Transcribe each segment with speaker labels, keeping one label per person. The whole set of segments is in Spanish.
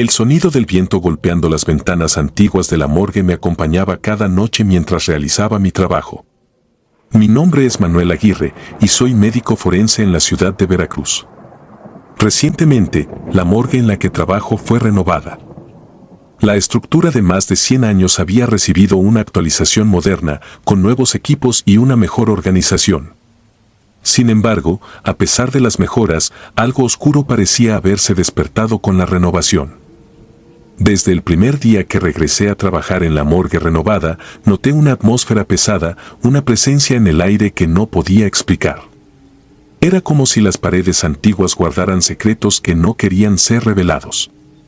Speaker 1: El sonido del viento golpeando las ventanas antiguas de la morgue me acompañaba cada noche mientras realizaba mi trabajo. Mi nombre es Manuel Aguirre y soy médico forense en la ciudad de Veracruz. Recientemente, la morgue en la que trabajo fue renovada. La estructura de más de 100 años había recibido una actualización moderna, con nuevos equipos y una mejor organización. Sin embargo, a pesar de las mejoras, algo oscuro parecía haberse despertado con la renovación. Desde el primer día que regresé a trabajar en la morgue renovada, noté una atmósfera pesada, una presencia en el aire que no podía explicar. Era como si las paredes antiguas guardaran secretos que no querían ser revelados.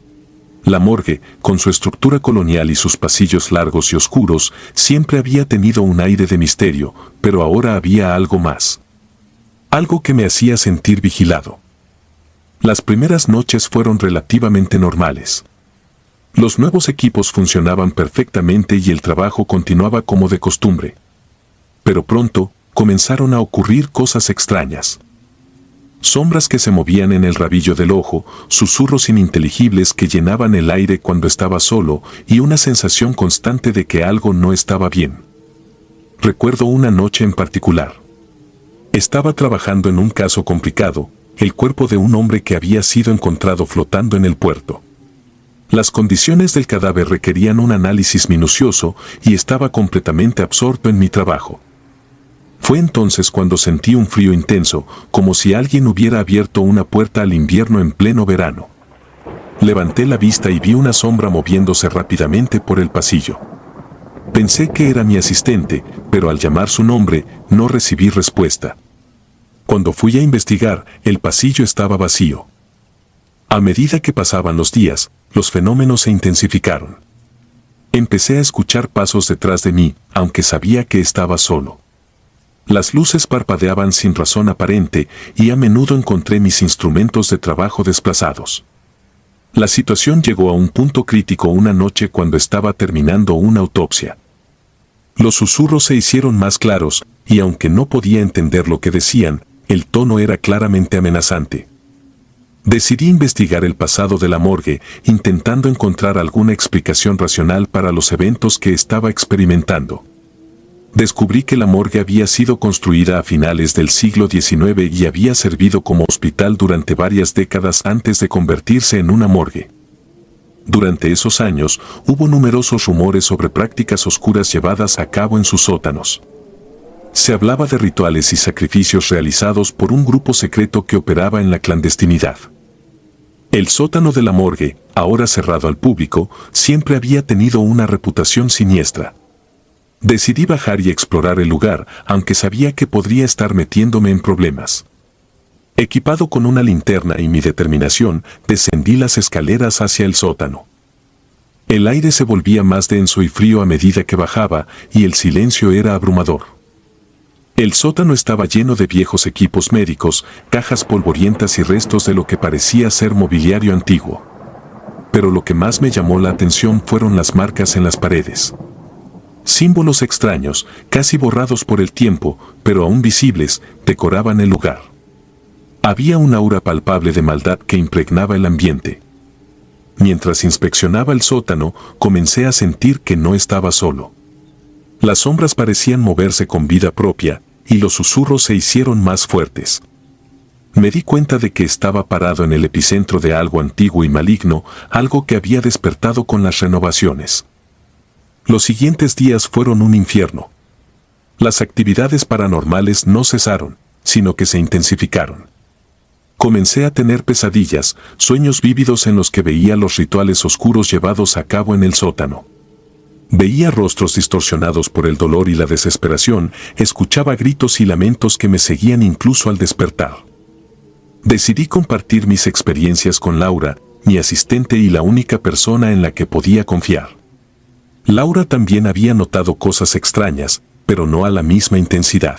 Speaker 1: La morgue, con su estructura colonial y sus pasillos largos y oscuros, siempre había tenido un aire de misterio, pero ahora había algo más. Algo que me hacía sentir vigilado. Las primeras noches fueron relativamente normales. Los nuevos equipos funcionaban perfectamente y el trabajo continuaba como de costumbre. Pero pronto, comenzaron a ocurrir cosas extrañas. Sombras que se movían en el rabillo del ojo, susurros ininteligibles que llenaban el aire cuando estaba solo y una sensación constante de que algo no estaba bien. Recuerdo una noche en particular. Estaba trabajando en un caso complicado, el cuerpo de un hombre que había sido encontrado flotando en el puerto. Las condiciones del cadáver requerían un análisis minucioso y estaba completamente absorto en mi trabajo. Fue entonces cuando sentí un frío intenso, como si alguien hubiera abierto una puerta al invierno en pleno verano. Levanté la vista y vi una sombra moviéndose rápidamente por el pasillo. Pensé que era mi asistente, pero al llamar su nombre, no recibí respuesta. Cuando fui a investigar, el pasillo estaba vacío. A medida que pasaban los días, los fenómenos se intensificaron. Empecé a escuchar pasos detrás de mí, aunque sabía que estaba solo. Las luces parpadeaban sin razón aparente y a menudo encontré mis instrumentos de trabajo desplazados. La situación llegó a un punto crítico una noche cuando estaba terminando una autopsia. Los susurros se hicieron más claros, y aunque no podía entender lo que decían, el tono era claramente amenazante. Decidí investigar el pasado de la morgue, intentando encontrar alguna explicación racional para los eventos que estaba experimentando. Descubrí que la morgue había sido construida a finales del siglo XIX y había servido como hospital durante varias décadas antes de convertirse en una morgue. Durante esos años, hubo numerosos rumores sobre prácticas oscuras llevadas a cabo en sus sótanos. Se hablaba de rituales y sacrificios realizados por un grupo secreto que operaba en la clandestinidad. El sótano de la morgue, ahora cerrado al público, siempre había tenido una reputación siniestra. Decidí bajar y explorar el lugar, aunque sabía que podría estar metiéndome en problemas. Equipado con una linterna y mi determinación, descendí las escaleras hacia el sótano. El aire se volvía más denso y frío a medida que bajaba, y el silencio era abrumador. El sótano estaba lleno de viejos equipos médicos, cajas polvorientas y restos de lo que parecía ser mobiliario antiguo. Pero lo que más me llamó la atención fueron las marcas en las paredes. Símbolos extraños, casi borrados por el tiempo, pero aún visibles, decoraban el lugar. Había un aura palpable de maldad que impregnaba el ambiente. Mientras inspeccionaba el sótano, comencé a sentir que no estaba solo. Las sombras parecían moverse con vida propia, y los susurros se hicieron más fuertes. Me di cuenta de que estaba parado en el epicentro de algo antiguo y maligno, algo que había despertado con las renovaciones. Los siguientes días fueron un infierno. Las actividades paranormales no cesaron, sino que se intensificaron. Comencé a tener pesadillas, sueños vívidos en los que veía los rituales oscuros llevados a cabo en el sótano. Veía rostros distorsionados por el dolor y la desesperación, escuchaba gritos y lamentos que me seguían incluso al despertar. Decidí compartir mis experiencias con Laura, mi asistente y la única persona en la que podía confiar. Laura también había notado cosas extrañas, pero no a la misma intensidad.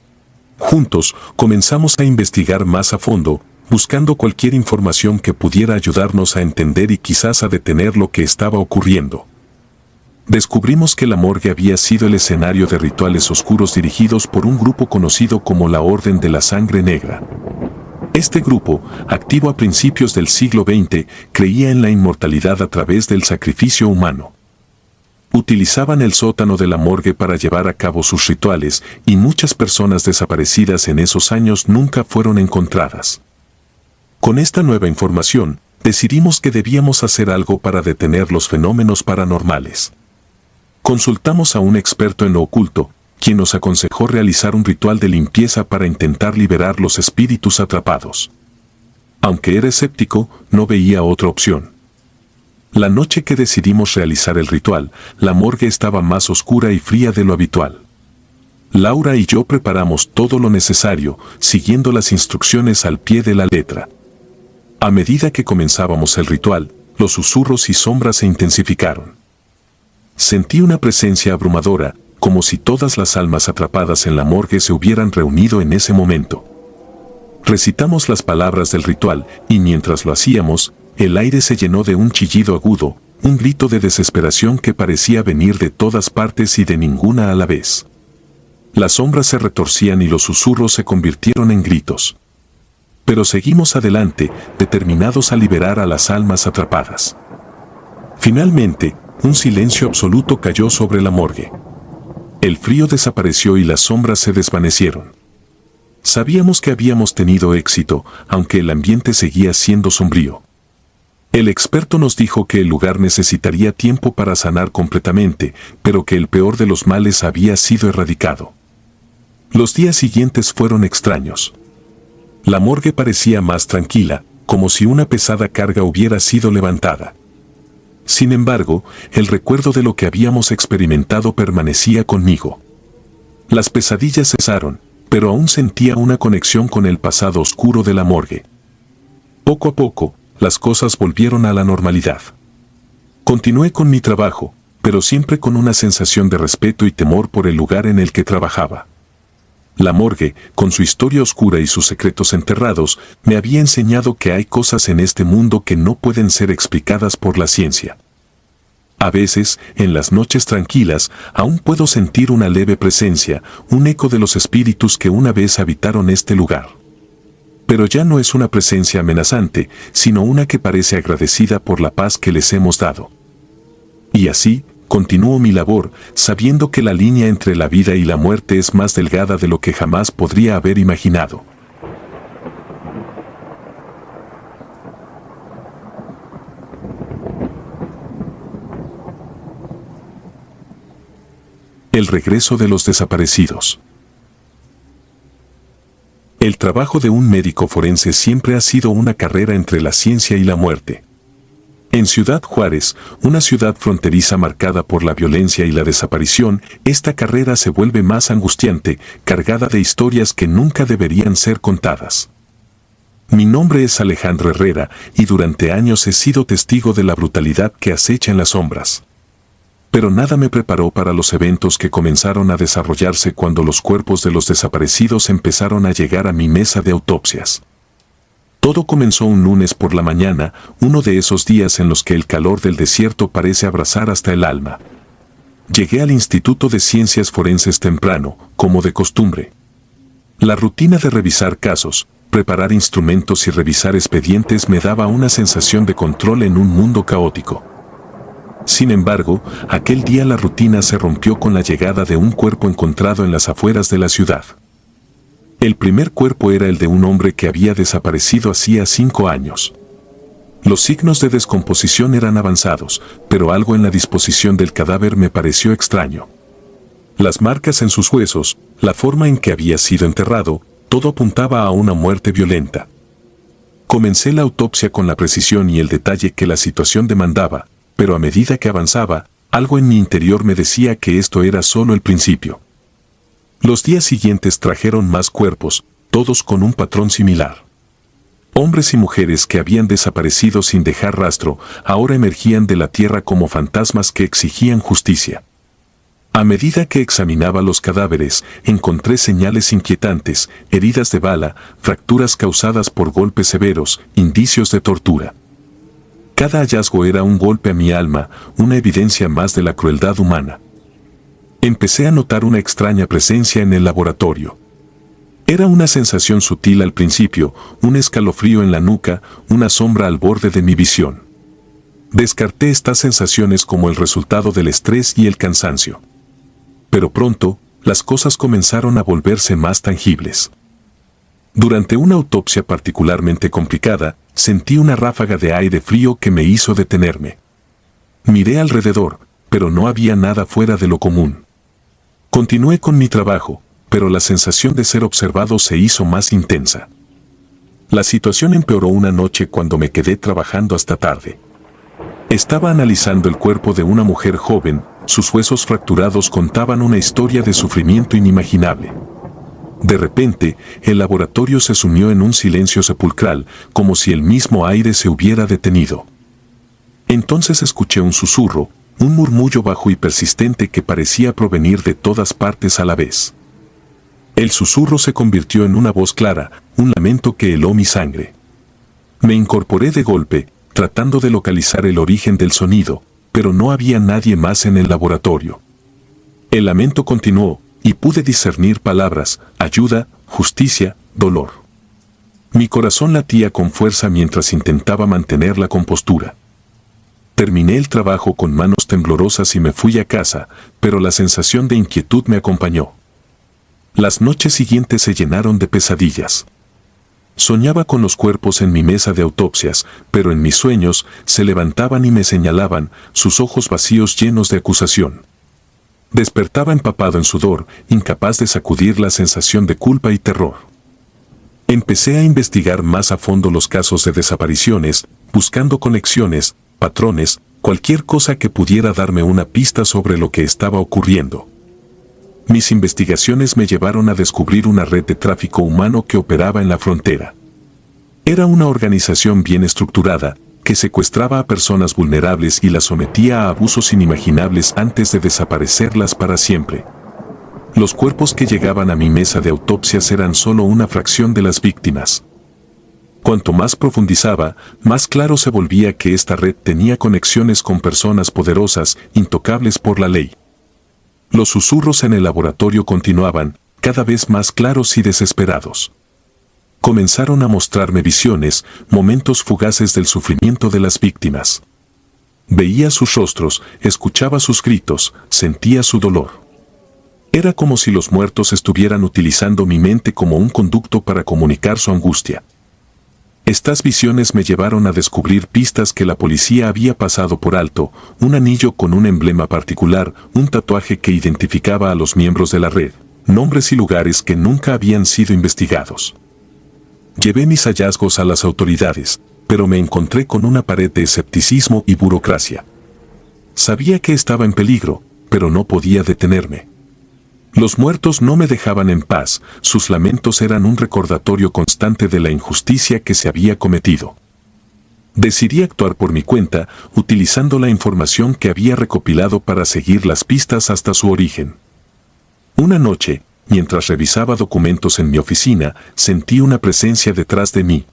Speaker 1: Juntos, comenzamos a investigar más a fondo, buscando cualquier información que pudiera ayudarnos a entender y quizás a detener lo que estaba ocurriendo. Descubrimos que la morgue había sido el escenario de rituales oscuros dirigidos por un grupo conocido como la Orden de la Sangre Negra. Este grupo, activo a principios del siglo XX, creía en la inmortalidad a través del sacrificio humano. Utilizaban el sótano de la morgue para llevar a cabo sus rituales y muchas personas desaparecidas en esos años nunca fueron encontradas. Con esta nueva información, decidimos que debíamos hacer algo para detener los fenómenos paranormales. Consultamos a un experto en lo oculto, quien nos aconsejó realizar un ritual de limpieza para intentar liberar los espíritus atrapados. Aunque era escéptico, no veía otra opción. La noche que decidimos realizar el ritual, la morgue estaba más oscura y fría de lo habitual. Laura y yo preparamos todo lo necesario, siguiendo las instrucciones al pie de la letra. A medida que comenzábamos el ritual, los susurros y sombras se intensificaron. Sentí una presencia abrumadora, como si todas las almas atrapadas en la morgue se hubieran reunido en ese momento. Recitamos las palabras del ritual, y mientras lo hacíamos, el aire se llenó de un chillido agudo, un grito de desesperación que parecía venir de todas partes y de ninguna a la vez. Las sombras se retorcían y los susurros se convirtieron en gritos. Pero seguimos adelante, determinados a liberar a las almas atrapadas. Finalmente, un silencio absoluto cayó sobre la morgue. El frío desapareció y las sombras se desvanecieron. Sabíamos que habíamos tenido éxito, aunque el ambiente seguía siendo sombrío. El experto nos dijo que el lugar necesitaría tiempo para sanar completamente, pero que el peor de los males había sido erradicado. Los días siguientes fueron extraños. La morgue parecía más tranquila, como si una pesada carga hubiera sido levantada. Sin embargo, el recuerdo de lo que habíamos experimentado permanecía conmigo. Las pesadillas cesaron, pero aún sentía una conexión con el pasado oscuro de la morgue. Poco a poco, las cosas volvieron a la normalidad. Continué con mi trabajo, pero siempre con una sensación de respeto y temor por el lugar en el que trabajaba. La morgue, con su historia oscura y sus secretos enterrados, me había enseñado que hay cosas en este mundo que no pueden ser explicadas por la ciencia. A veces, en las noches tranquilas, aún puedo sentir una leve presencia, un eco de los espíritus que una vez habitaron este lugar. Pero ya no es una presencia amenazante, sino una que parece agradecida por la paz que les hemos dado. Y así, continúo mi labor, sabiendo que la línea entre la vida y la muerte es más delgada de lo que jamás podría haber imaginado. El regreso de los desaparecidos. El trabajo de un médico forense siempre ha sido una carrera entre la ciencia y la muerte. En Ciudad Juárez, una ciudad fronteriza marcada por la violencia y la desaparición, esta carrera se vuelve más angustiante, cargada de historias que nunca deberían ser contadas. Mi nombre es Alejandro Herrera y durante años he sido testigo de la brutalidad que acecha en las sombras. Pero nada me preparó para los eventos que comenzaron a desarrollarse cuando los cuerpos de los desaparecidos empezaron a llegar a mi mesa de autopsias. Todo comenzó un lunes por la mañana, uno de esos días en los que el calor del desierto parece abrazar hasta el alma. Llegué al Instituto de Ciencias Forenses temprano, como de costumbre. La rutina de revisar casos, preparar instrumentos y revisar expedientes me daba una sensación de control en un mundo caótico. Sin embargo, aquel día la rutina se rompió con la llegada de un cuerpo encontrado en las afueras de la ciudad. El primer cuerpo era el de un hombre que había desaparecido hacía 5 años. Los signos de descomposición eran avanzados, pero algo en la disposición del cadáver me pareció extraño. Las marcas en sus huesos, la forma en que había sido enterrado, todo apuntaba a una muerte violenta. Comencé la autopsia con la precisión y el detalle que la situación demandaba, pero a medida que avanzaba, algo en mi interior me decía que esto era solo el principio. Los días siguientes trajeron más cuerpos, todos con un patrón similar. Hombres y mujeres que habían desaparecido sin dejar rastro, ahora emergían de la tierra como fantasmas que exigían justicia. A medida que examinaba los cadáveres, encontré señales inquietantes, heridas de bala, fracturas causadas por golpes severos, indicios de tortura. Cada hallazgo era un golpe a mi alma, una evidencia más de la crueldad humana. Empecé a notar una extraña presencia en el laboratorio. Era una sensación sutil al principio, un escalofrío en la nuca, una sombra al borde de mi visión. Descarté estas sensaciones como el resultado del estrés y el cansancio. Pero pronto, las cosas comenzaron a volverse más tangibles. Durante una autopsia particularmente complicada, sentí una ráfaga de aire frío que me hizo detenerme. Miré alrededor, pero no había nada fuera de lo común. Continué con mi trabajo, pero la sensación de ser observado se hizo más intensa. La situación empeoró una noche cuando me quedé trabajando hasta tarde. Estaba analizando el cuerpo de una mujer joven, sus huesos fracturados contaban una historia de sufrimiento inimaginable. De repente, el laboratorio se sumió en un silencio sepulcral, como si el mismo aire se hubiera detenido. Entonces escuché un susurro, un murmullo bajo y persistente que parecía provenir de todas partes a la vez. El susurro se convirtió en una voz clara, un lamento que heló mi sangre. Me incorporé de golpe, tratando de localizar el origen del sonido, pero no había nadie más en el laboratorio. El lamento continuó, y pude discernir palabras: ayuda, justicia, dolor. Mi corazón latía con fuerza mientras intentaba mantener la compostura. Terminé el trabajo con manos temblorosas y me fui a casa, pero la sensación de inquietud me acompañó. Las noches siguientes se llenaron de pesadillas. Soñaba con los cuerpos en mi mesa de autopsias, pero en mis sueños se levantaban y me señalaban, sus ojos vacíos llenos de acusación. Despertaba empapado en sudor, incapaz de sacudir la sensación de culpa y terror. Empecé a investigar más a fondo los casos de desapariciones, buscando conexiones, patrones, cualquier cosa que pudiera darme una pista sobre lo que estaba ocurriendo. Mis investigaciones me llevaron a descubrir una red de tráfico humano que operaba en la frontera. Era una organización bien estructurada, que secuestraba a personas vulnerables y las sometía a abusos inimaginables antes de desaparecerlas para siempre. Los cuerpos que llegaban a mi mesa de autopsias eran solo una fracción de las víctimas. Cuanto más profundizaba, más claro se volvía que esta red tenía conexiones con personas poderosas, intocables por la ley. Los susurros en el laboratorio continuaban, cada vez más claros y desesperados. Comenzaron a mostrarme visiones, momentos fugaces del sufrimiento de las víctimas. Veía sus rostros, escuchaba sus gritos, sentía su dolor. Era como si los muertos estuvieran utilizando mi mente como un conducto para comunicar su angustia. Estas visiones me llevaron a descubrir pistas que la policía había pasado por alto, un anillo con un emblema particular, un tatuaje que identificaba a los miembros de la red, nombres y lugares que nunca habían sido investigados. Llevé mis hallazgos a las autoridades, pero me encontré con una pared de escepticismo y burocracia. Sabía que estaba en peligro, pero no podía detenerme. Los muertos no me dejaban en paz, sus lamentos eran un recordatorio constante de la injusticia que se había cometido. Decidí actuar por mi cuenta, utilizando la información que había recopilado para seguir las pistas hasta su origen. Una noche, mientras revisaba documentos en mi oficina, sentí una presencia detrás de mí.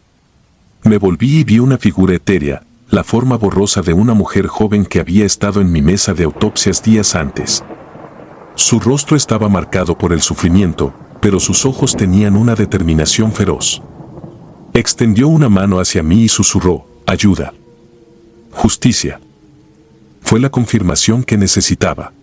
Speaker 1: Me volví y vi una figura etérea, la forma borrosa de una mujer joven que había estado en mi mesa de autopsias días antes. Su rostro estaba marcado por el sufrimiento, pero sus ojos tenían una determinación feroz. Extendió una mano hacia mí y susurró: ayuda. Justicia. Fue la confirmación que necesitaba.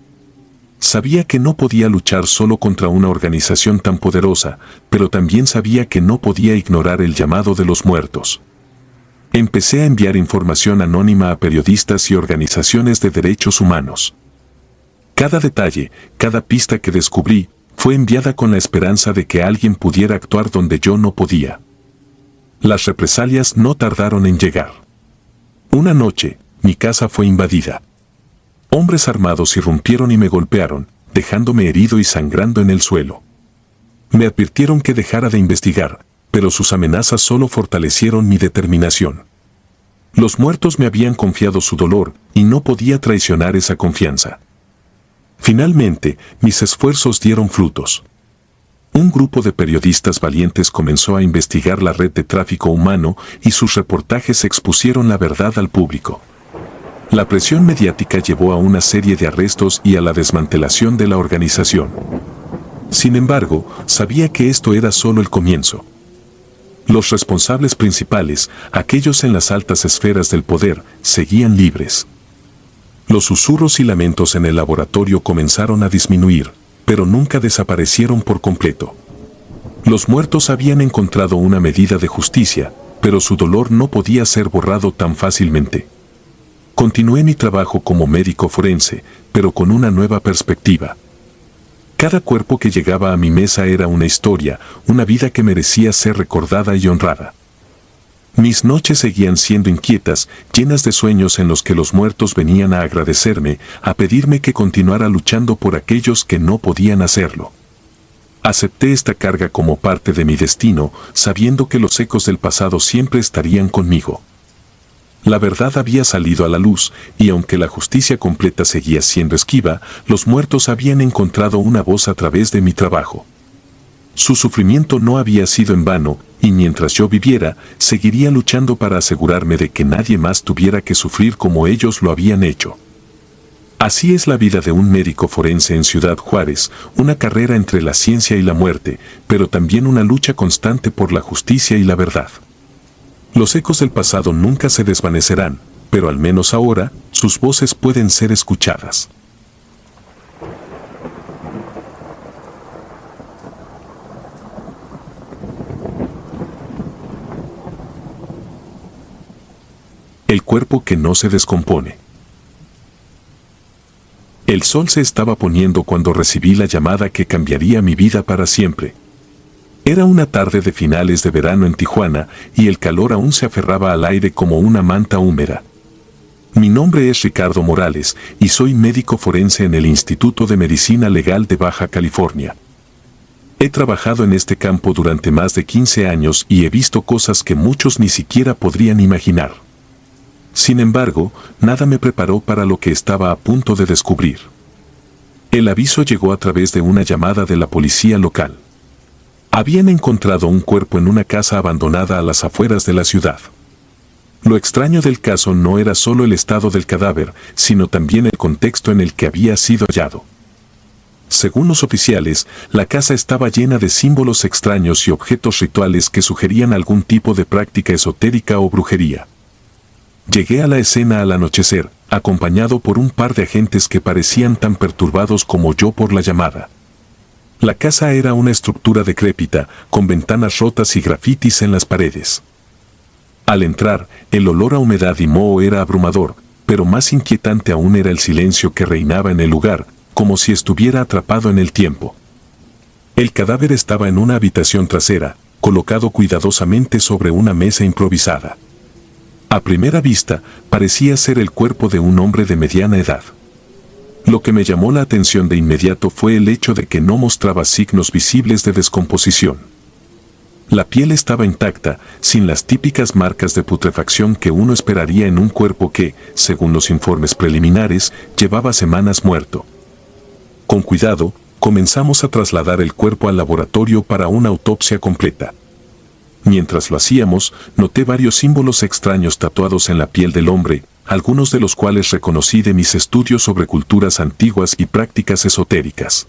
Speaker 1: Sabía que no podía luchar solo contra una organización tan poderosa, pero también sabía que no podía ignorar el llamado de los muertos. Empecé a enviar información anónima a periodistas y organizaciones de derechos humanos. Cada detalle, cada pista que descubrí, fue enviada con la esperanza de que alguien pudiera actuar donde yo no podía. Las represalias no tardaron en llegar. Una noche, mi casa fue invadida. Hombres armados irrumpieron y me golpearon, dejándome herido y sangrando en el suelo. Me advirtieron que dejara de investigar, pero sus amenazas solo fortalecieron mi determinación. Los muertos me habían confiado su dolor, y no podía traicionar esa confianza. Finalmente, mis esfuerzos dieron frutos. Un grupo de periodistas valientes comenzó a investigar la red de tráfico humano y sus reportajes expusieron la verdad al público. La presión mediática llevó a una serie de arrestos y a la desmantelación de la organización. Sin embargo, sabía que esto era solo el comienzo. Los responsables principales, aquellos en las altas esferas del poder, seguían libres. Los susurros y lamentos en el laboratorio comenzaron a disminuir, pero nunca desaparecieron por completo. Los muertos habían encontrado una medida de justicia, pero su dolor no podía ser borrado tan fácilmente. Continué mi trabajo como médico forense, pero con una nueva perspectiva. Cada cuerpo que llegaba a mi mesa era una historia, una vida que merecía ser recordada y honrada. Mis noches seguían siendo inquietas, llenas de sueños en los que los muertos venían a agradecerme, a pedirme que continuara luchando por aquellos que no podían hacerlo. Acepté esta carga como parte de mi destino, sabiendo que los ecos del pasado siempre estarían conmigo. La verdad había salido a la luz, y aunque la justicia completa seguía siendo esquiva, los muertos habían encontrado una voz a través de mi trabajo. Su sufrimiento no había sido en vano, y mientras yo viviera, seguiría luchando para asegurarme de que nadie más tuviera que sufrir como ellos lo habían hecho. Así es la vida de un médico forense en Ciudad Juárez, una carrera entre la ciencia y la muerte, pero también una lucha constante por la justicia y la verdad. Los ecos del pasado nunca se desvanecerán, pero al menos ahora, sus voces pueden ser escuchadas. El cuerpo que no se descompone. El sol se estaba poniendo cuando recibí la llamada que cambiaría mi vida para siempre. Era una tarde de finales de verano en Tijuana y el calor aún se aferraba al aire como una manta húmeda. Mi nombre es Ricardo Morales y soy médico forense en el Instituto de Medicina Legal de Baja California. He trabajado en este campo durante más de 15 años y he visto cosas que muchos ni siquiera podrían imaginar. Sin embargo, nada me preparó para lo que estaba a punto de descubrir. El aviso llegó a través de una llamada de la policía local. Habían encontrado un cuerpo en una casa abandonada a las afueras de la ciudad. Lo extraño del caso no era solo el estado del cadáver, sino también el contexto en el que había sido hallado. Según los oficiales, la casa estaba llena de símbolos extraños y objetos rituales que sugerían algún tipo de práctica esotérica o brujería. Llegué a la escena al anochecer, acompañado por un par de agentes que parecían tan perturbados como yo por la llamada. La casa era una estructura decrépita, con ventanas rotas y grafitis en las paredes. Al entrar, el olor a humedad y moho era abrumador, pero más inquietante aún era el silencio que reinaba en el lugar, como si estuviera atrapado en el tiempo. El cadáver estaba en una habitación trasera, colocado cuidadosamente sobre una mesa improvisada. A primera vista, parecía ser el cuerpo de un hombre de mediana edad. Lo que me llamó la atención de inmediato fue el hecho de que no mostraba signos visibles de descomposición. La piel estaba intacta, sin las típicas marcas de putrefacción que uno esperaría en un cuerpo que, según los informes preliminares, llevaba semanas muerto. Con cuidado, comenzamos a trasladar el cuerpo al laboratorio para una autopsia completa. Mientras lo hacíamos, noté varios símbolos extraños tatuados en la piel del hombre, algunos de los cuales reconocí de mis estudios sobre culturas antiguas y prácticas esotéricas.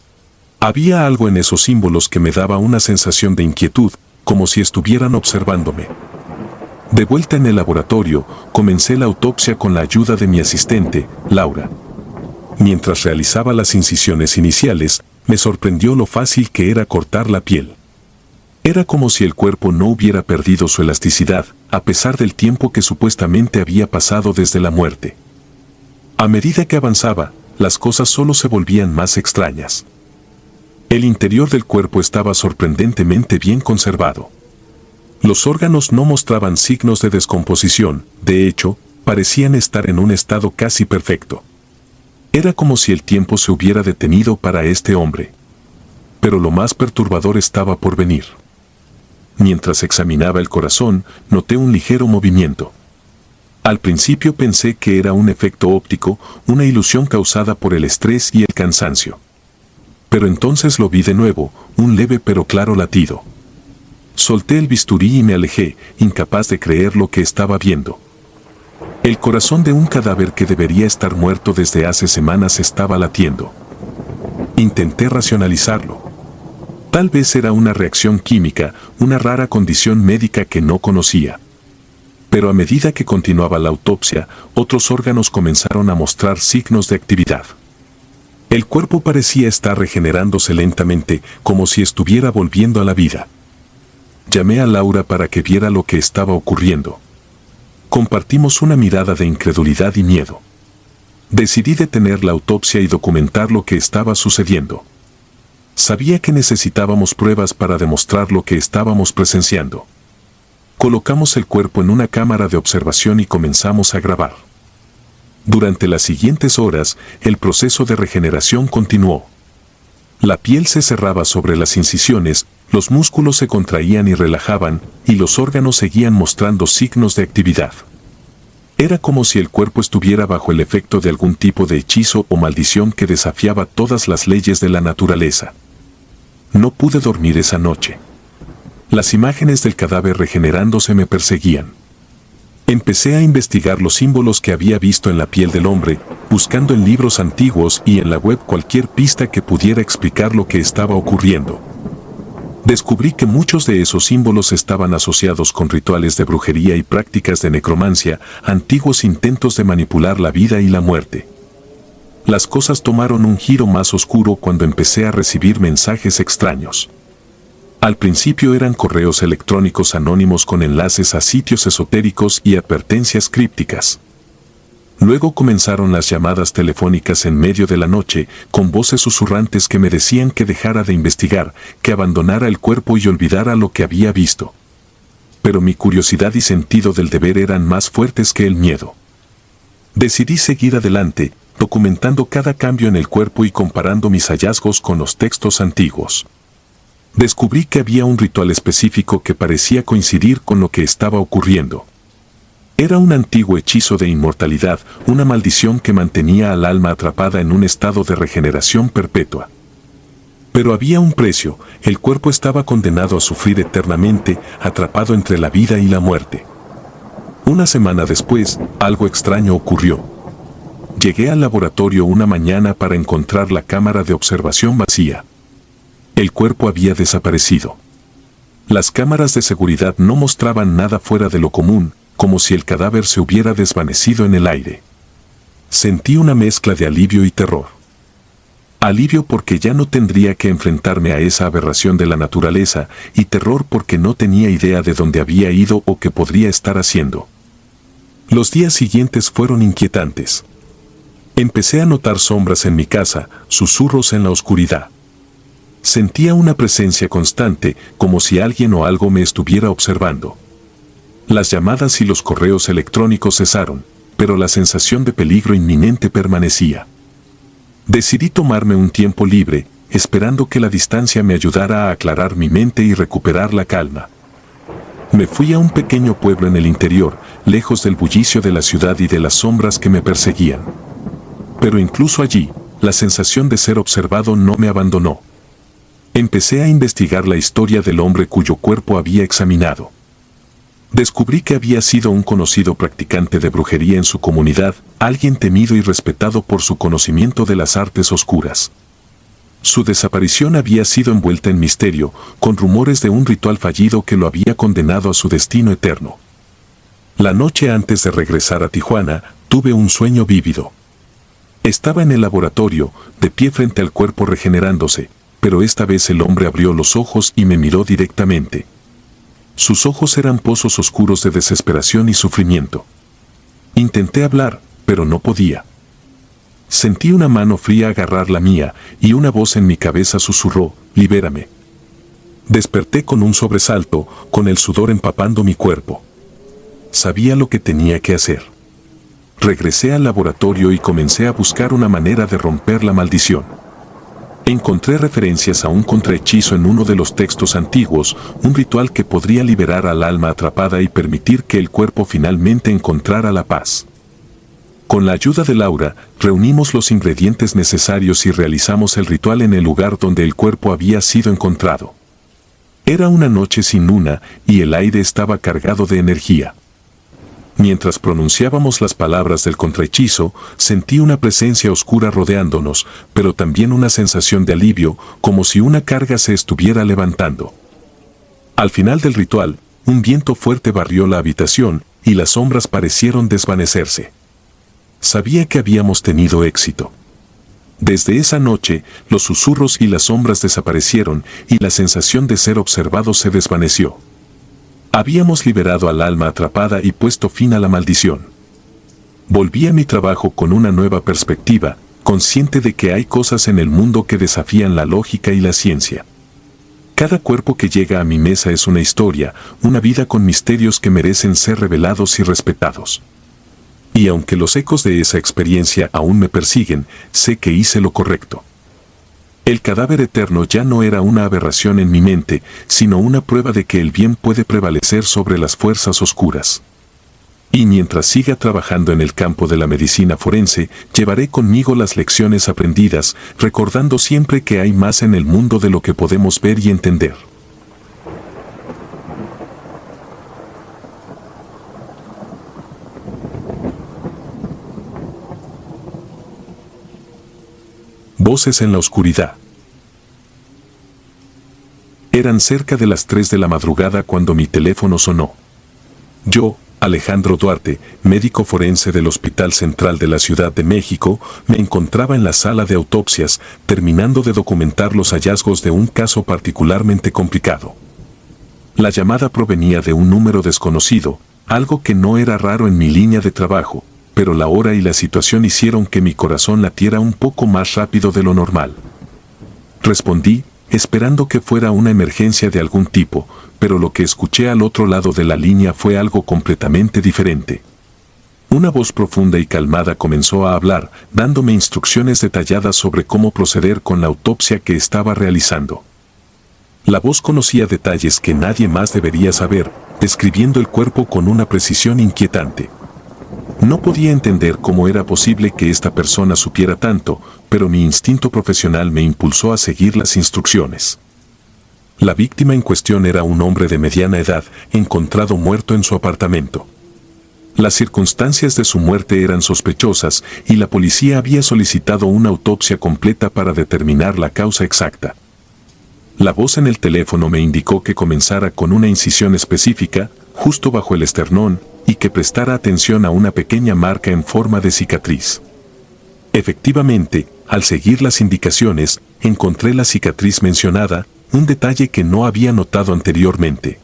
Speaker 1: Había algo en esos símbolos que me daba una sensación de inquietud, como si estuvieran observándome. De vuelta en el laboratorio, comencé la autopsia con la ayuda de mi asistente, Laura. Mientras realizaba las incisiones iniciales, me sorprendió lo fácil que era cortar la piel. Era como si el cuerpo no hubiera perdido su elasticidad, a pesar del tiempo que supuestamente había pasado desde la muerte. A medida que avanzaba, las cosas solo se volvían más extrañas. El interior del cuerpo estaba sorprendentemente bien conservado. Los órganos no mostraban signos de descomposición, de hecho, parecían estar en un estado casi perfecto. Era como si el tiempo se hubiera detenido para este hombre. Pero lo más perturbador estaba por venir. Mientras examinaba el corazón, noté un ligero movimiento. Al principio pensé que era un efecto óptico, una ilusión causada por el estrés y el cansancio. Pero entonces lo vi de nuevo, un leve pero claro latido. Solté el bisturí y me alejé, incapaz de creer lo que estaba viendo. El corazón de un cadáver que debería estar muerto desde hace semanas estaba latiendo. Intenté racionalizarlo. Tal vez era una reacción química, una rara condición médica que no conocía. Pero a medida que continuaba la autopsia, otros órganos comenzaron a mostrar signos de actividad. El cuerpo parecía estar regenerándose lentamente, como si estuviera volviendo a la vida. Llamé a Laura para que viera lo que estaba ocurriendo. Compartimos una mirada de incredulidad y miedo. Decidí detener la autopsia y documentar lo que estaba sucediendo. Sabía que necesitábamos pruebas para demostrar lo que estábamos presenciando. Colocamos el cuerpo en una cámara de observación y comenzamos a grabar. Durante las siguientes horas, el proceso de regeneración continuó. La piel se cerraba sobre las incisiones, los músculos se contraían y relajaban, y los órganos seguían mostrando signos de actividad. Era como si el cuerpo estuviera bajo el efecto de algún tipo de hechizo o maldición que desafiaba todas las leyes de la naturaleza. No pude dormir esa noche. Las imágenes del cadáver regenerándose me perseguían. Empecé a investigar los símbolos que había visto en la piel del hombre, buscando en libros antiguos y en la web cualquier pista que pudiera explicar lo que estaba ocurriendo. Descubrí que muchos de esos símbolos estaban asociados con rituales de brujería y prácticas de necromancia, antiguos intentos de manipular la vida y la muerte. Las cosas tomaron un giro más oscuro cuando empecé a recibir mensajes extraños. Al principio eran correos electrónicos anónimos con enlaces a sitios esotéricos y advertencias crípticas. Luego comenzaron las llamadas telefónicas en medio de la noche, con voces susurrantes que me decían que dejara de investigar, que abandonara el cuerpo y olvidara lo que había visto. Pero mi curiosidad y sentido del deber eran más fuertes que el miedo. Decidí seguir adelante, documentando cada cambio en el cuerpo y comparando mis hallazgos con los textos antiguos. Descubrí que había un ritual específico que parecía coincidir con lo que estaba ocurriendo. Era un antiguo hechizo de inmortalidad, una maldición que mantenía al alma atrapada en un estado de regeneración perpetua. Pero había un precio, el cuerpo estaba condenado a sufrir eternamente, atrapado entre la vida y la muerte. Una semana después, algo extraño ocurrió. Llegué al laboratorio una mañana para encontrar la cámara de observación vacía. El cuerpo había desaparecido. Las cámaras de seguridad no mostraban nada fuera de lo común, como si el cadáver se hubiera desvanecido en el aire. Sentí una mezcla de alivio y terror. Alivio porque ya no tendría que enfrentarme a esa aberración de la naturaleza, y terror porque no tenía idea de dónde había ido o qué podría estar haciendo. Los días siguientes fueron inquietantes. Empecé a notar sombras en mi casa, susurros en la oscuridad. Sentía una presencia constante, como si alguien o algo me estuviera observando. Las llamadas y los correos electrónicos cesaron, pero la sensación de peligro inminente permanecía. Decidí tomarme un tiempo libre, esperando que la distancia me ayudara a aclarar mi mente y recuperar la calma. Me fui a un pequeño pueblo en el interior, lejos del bullicio de la ciudad y de las sombras que me perseguían. Pero incluso allí, la sensación de ser observado no me abandonó. Empecé a investigar la historia del hombre cuyo cuerpo había examinado. Descubrí que había sido un conocido practicante de brujería en su comunidad, alguien temido y respetado por su conocimiento de las artes oscuras. Su desaparición había sido envuelta en misterio, con rumores de un ritual fallido que lo había condenado a su destino eterno. La noche antes de regresar a Tijuana, tuve un sueño vívido. Estaba en el laboratorio, de pie frente al cuerpo regenerándose, pero esta vez el hombre abrió los ojos y me miró directamente. Sus ojos eran pozos oscuros de desesperación y sufrimiento. Intenté hablar, pero no podía. Sentí una mano fría agarrar la mía, y una voz en mi cabeza susurró, «Libérame». Desperté con un sobresalto, con el sudor empapando mi cuerpo. Sabía lo que tenía que hacer. Regresé al laboratorio y comencé a buscar una manera de romper la maldición. Encontré referencias a un contrahechizo en uno de los textos antiguos, un ritual que podría liberar al alma atrapada y permitir que el cuerpo finalmente encontrara la paz. Con la ayuda de Laura, reunimos los ingredientes necesarios y realizamos el ritual en el lugar donde el cuerpo había sido encontrado. Era una noche sin luna y el aire estaba cargado de energía. Mientras pronunciábamos las palabras del contrahechizo, sentí una presencia oscura rodeándonos, pero también una sensación de alivio, como si una carga se estuviera levantando. Al final del ritual, un viento fuerte barrió la habitación y las sombras parecieron desvanecerse. Sabía que habíamos tenido éxito. Desde esa noche, los susurros y las sombras desaparecieron y la sensación de ser observado se desvaneció. Habíamos liberado al alma atrapada y puesto fin a la maldición. Volví a mi trabajo con una nueva perspectiva, consciente de que hay cosas en el mundo que desafían la lógica y la ciencia. Cada cuerpo que llega a mi mesa es una historia, una vida con misterios que merecen ser revelados y respetados. Y aunque los ecos de esa experiencia aún me persiguen, sé que hice lo correcto. El cadáver eterno ya no era una aberración en mi mente, sino una prueba de que el bien puede prevalecer sobre las fuerzas oscuras. Y mientras siga trabajando en el campo de la medicina forense, llevaré conmigo las lecciones aprendidas, recordando siempre que hay más en el mundo de lo que podemos ver y entender. Voces en la oscuridad. Eran cerca de las 3 de la madrugada cuando mi teléfono sonó. Yo, Alejandro Duarte, médico forense del Hospital Central de la Ciudad de México, me encontraba en la sala de autopsias, terminando de documentar los hallazgos de un caso particularmente complicado. La llamada provenía de un número desconocido, algo que no era raro en mi línea de trabajo, pero la hora y la situación hicieron que mi corazón latiera un poco más rápido de lo normal. Respondí, esperando que fuera una emergencia de algún tipo, pero lo que escuché al otro lado de la línea fue algo completamente diferente. Una voz profunda y calmada comenzó a hablar, dándome instrucciones detalladas sobre cómo proceder con la autopsia que estaba realizando. La voz conocía detalles que nadie más debería saber, describiendo el cuerpo con una precisión inquietante. No podía entender cómo era posible que esta persona supiera tanto, pero mi instinto profesional me impulsó a seguir las instrucciones. La víctima en cuestión era un hombre de mediana edad, encontrado muerto en su apartamento. Las circunstancias de su muerte eran sospechosas y la policía había solicitado una autopsia completa para determinar la causa exacta. La voz en el teléfono me indicó que comenzara con una incisión específica, justo bajo el esternón, y que prestara atención a una pequeña marca en forma de cicatriz. Efectivamente, al seguir las indicaciones, encontré la cicatriz mencionada, un detalle que no había notado anteriormente.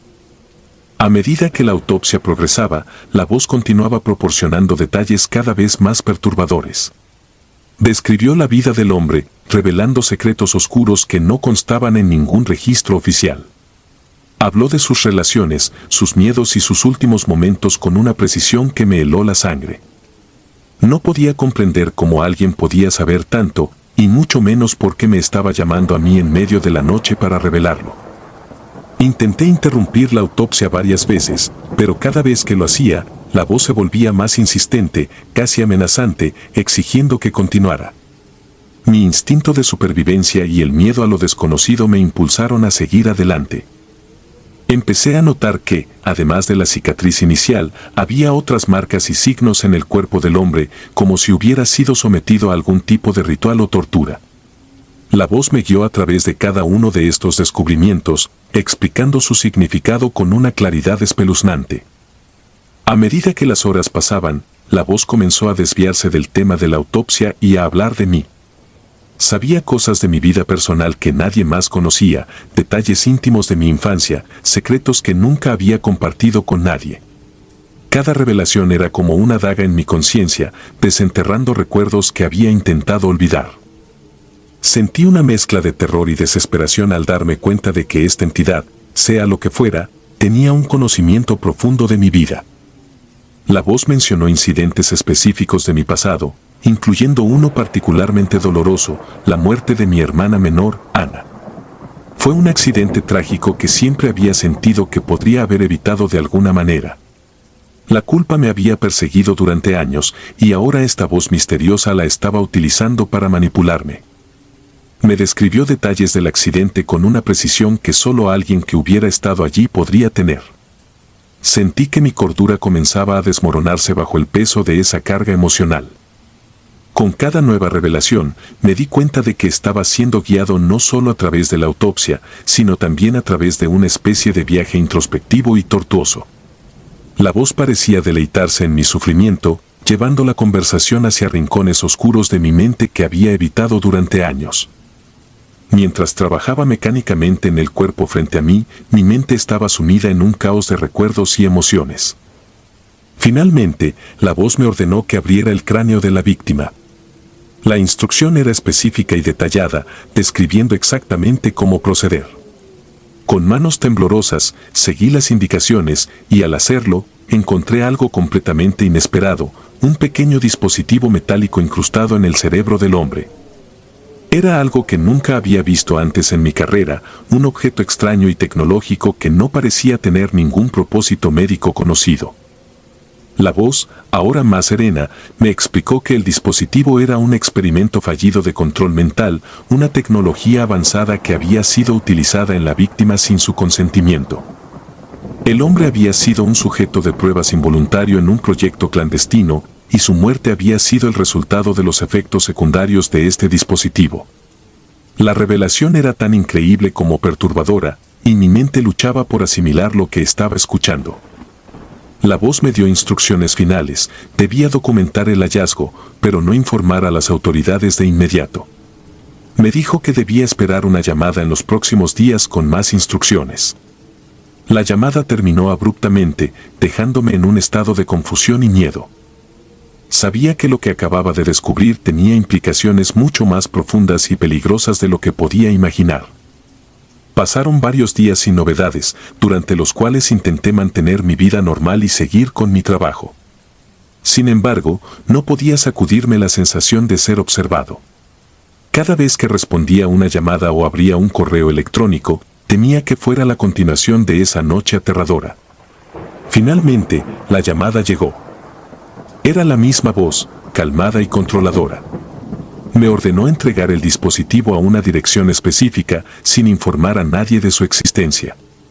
Speaker 1: A medida que la autopsia progresaba, la voz continuaba proporcionando detalles cada vez más perturbadores. Describió la vida del hombre, revelando secretos oscuros que no constaban en ningún registro oficial. Habló de sus relaciones, sus miedos y sus últimos momentos con una precisión que me heló la sangre. No podía comprender cómo alguien podía saber tanto, y mucho menos por qué me estaba llamando a mí en medio de la noche para revelarlo. Intenté interrumpir la autopsia varias veces, pero cada vez que lo hacía, la voz se volvía más insistente, casi amenazante, exigiendo que continuara. Mi instinto de supervivencia y el miedo a lo desconocido me impulsaron a seguir adelante. Empecé a notar que, además de la cicatriz inicial, había otras marcas y signos en el cuerpo del hombre, como si hubiera sido sometido a algún tipo de ritual o tortura. La voz me guió a través de cada uno de estos descubrimientos, explicando su significado con una claridad espeluznante. A medida que las horas pasaban, la voz comenzó a desviarse del tema de la autopsia y a hablar de mí. Sabía cosas de mi vida personal que nadie más conocía, detalles íntimos de mi infancia, secretos que nunca había compartido con nadie. Cada revelación era como una daga en mi conciencia, desenterrando recuerdos que había intentado olvidar. Sentí una mezcla de terror y desesperación al darme cuenta de que esta entidad, sea lo que fuera, tenía un conocimiento profundo de mi vida. La voz mencionó incidentes específicos de mi pasado, incluyendo uno particularmente doloroso, la muerte de mi hermana menor, Ana. Fue un accidente trágico que siempre había sentido que podría haber evitado de alguna manera. La culpa me había perseguido durante años y ahora esta voz misteriosa la estaba utilizando para manipularme. Me describió detalles del accidente con una precisión que solo alguien que hubiera estado allí podría tener. Sentí que mi cordura comenzaba a desmoronarse bajo el peso de esa carga emocional. Con cada nueva revelación, me di cuenta de que estaba siendo guiado no solo a través de la autopsia, sino también a través de una especie de viaje introspectivo y tortuoso. La voz parecía deleitarse en mi sufrimiento, llevando la conversación hacia rincones oscuros de mi mente que había evitado durante años. Mientras trabajaba mecánicamente en el cuerpo frente a mí, mi mente estaba sumida en un caos de recuerdos y emociones. Finalmente, la voz me ordenó que abriera el cráneo de la víctima. La instrucción era específica y detallada, describiendo exactamente cómo proceder. Con manos temblorosas, seguí las indicaciones y al hacerlo, encontré algo completamente inesperado, un pequeño dispositivo metálico incrustado en el cerebro del hombre. Era algo que nunca había visto antes en mi carrera, un objeto extraño y tecnológico que no parecía tener ningún propósito médico conocido. La voz, ahora más serena, me explicó que el dispositivo era un experimento fallido de control mental, una tecnología avanzada que había sido utilizada en la víctima sin su consentimiento. El hombre había sido un sujeto de pruebas involuntario en un proyecto clandestino, y su muerte había sido el resultado de los efectos secundarios de este dispositivo. La revelación era tan increíble como perturbadora, y mi mente luchaba por asimilar lo que estaba escuchando. La voz me dio instrucciones finales, debía documentar el hallazgo, pero no informar a las autoridades de inmediato. Me dijo que debía esperar una llamada en los próximos días con más instrucciones. La llamada terminó abruptamente, dejándome en un estado de confusión y miedo. Sabía que lo que acababa de descubrir tenía implicaciones mucho más profundas y peligrosas de lo que podía imaginar. Pasaron varios días sin novedades, durante los cuales intenté mantener mi vida normal y seguir con mi trabajo. Sin embargo, no podía sacudirme la sensación de ser observado. Cada vez que respondía una llamada o abría un correo electrónico, temía que fuera la continuación de esa noche aterradora. Finalmente, la llamada llegó. Era la misma voz, calmada y controladora. Me ordenó entregar el dispositivo a una dirección específica sin informar a nadie de su existencia.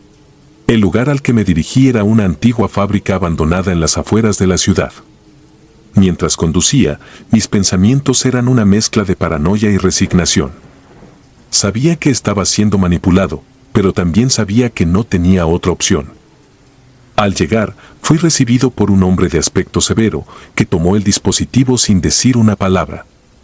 Speaker 1: El lugar al que me dirigí era una antigua fábrica abandonada en las afueras de la ciudad. Mientras conducía, mis pensamientos eran una mezcla de paranoia y resignación. Sabía que estaba siendo manipulado, pero también sabía que no tenía otra opción. Al llegar, fui recibido por un hombre de aspecto severo, que tomó el dispositivo sin decir una palabra.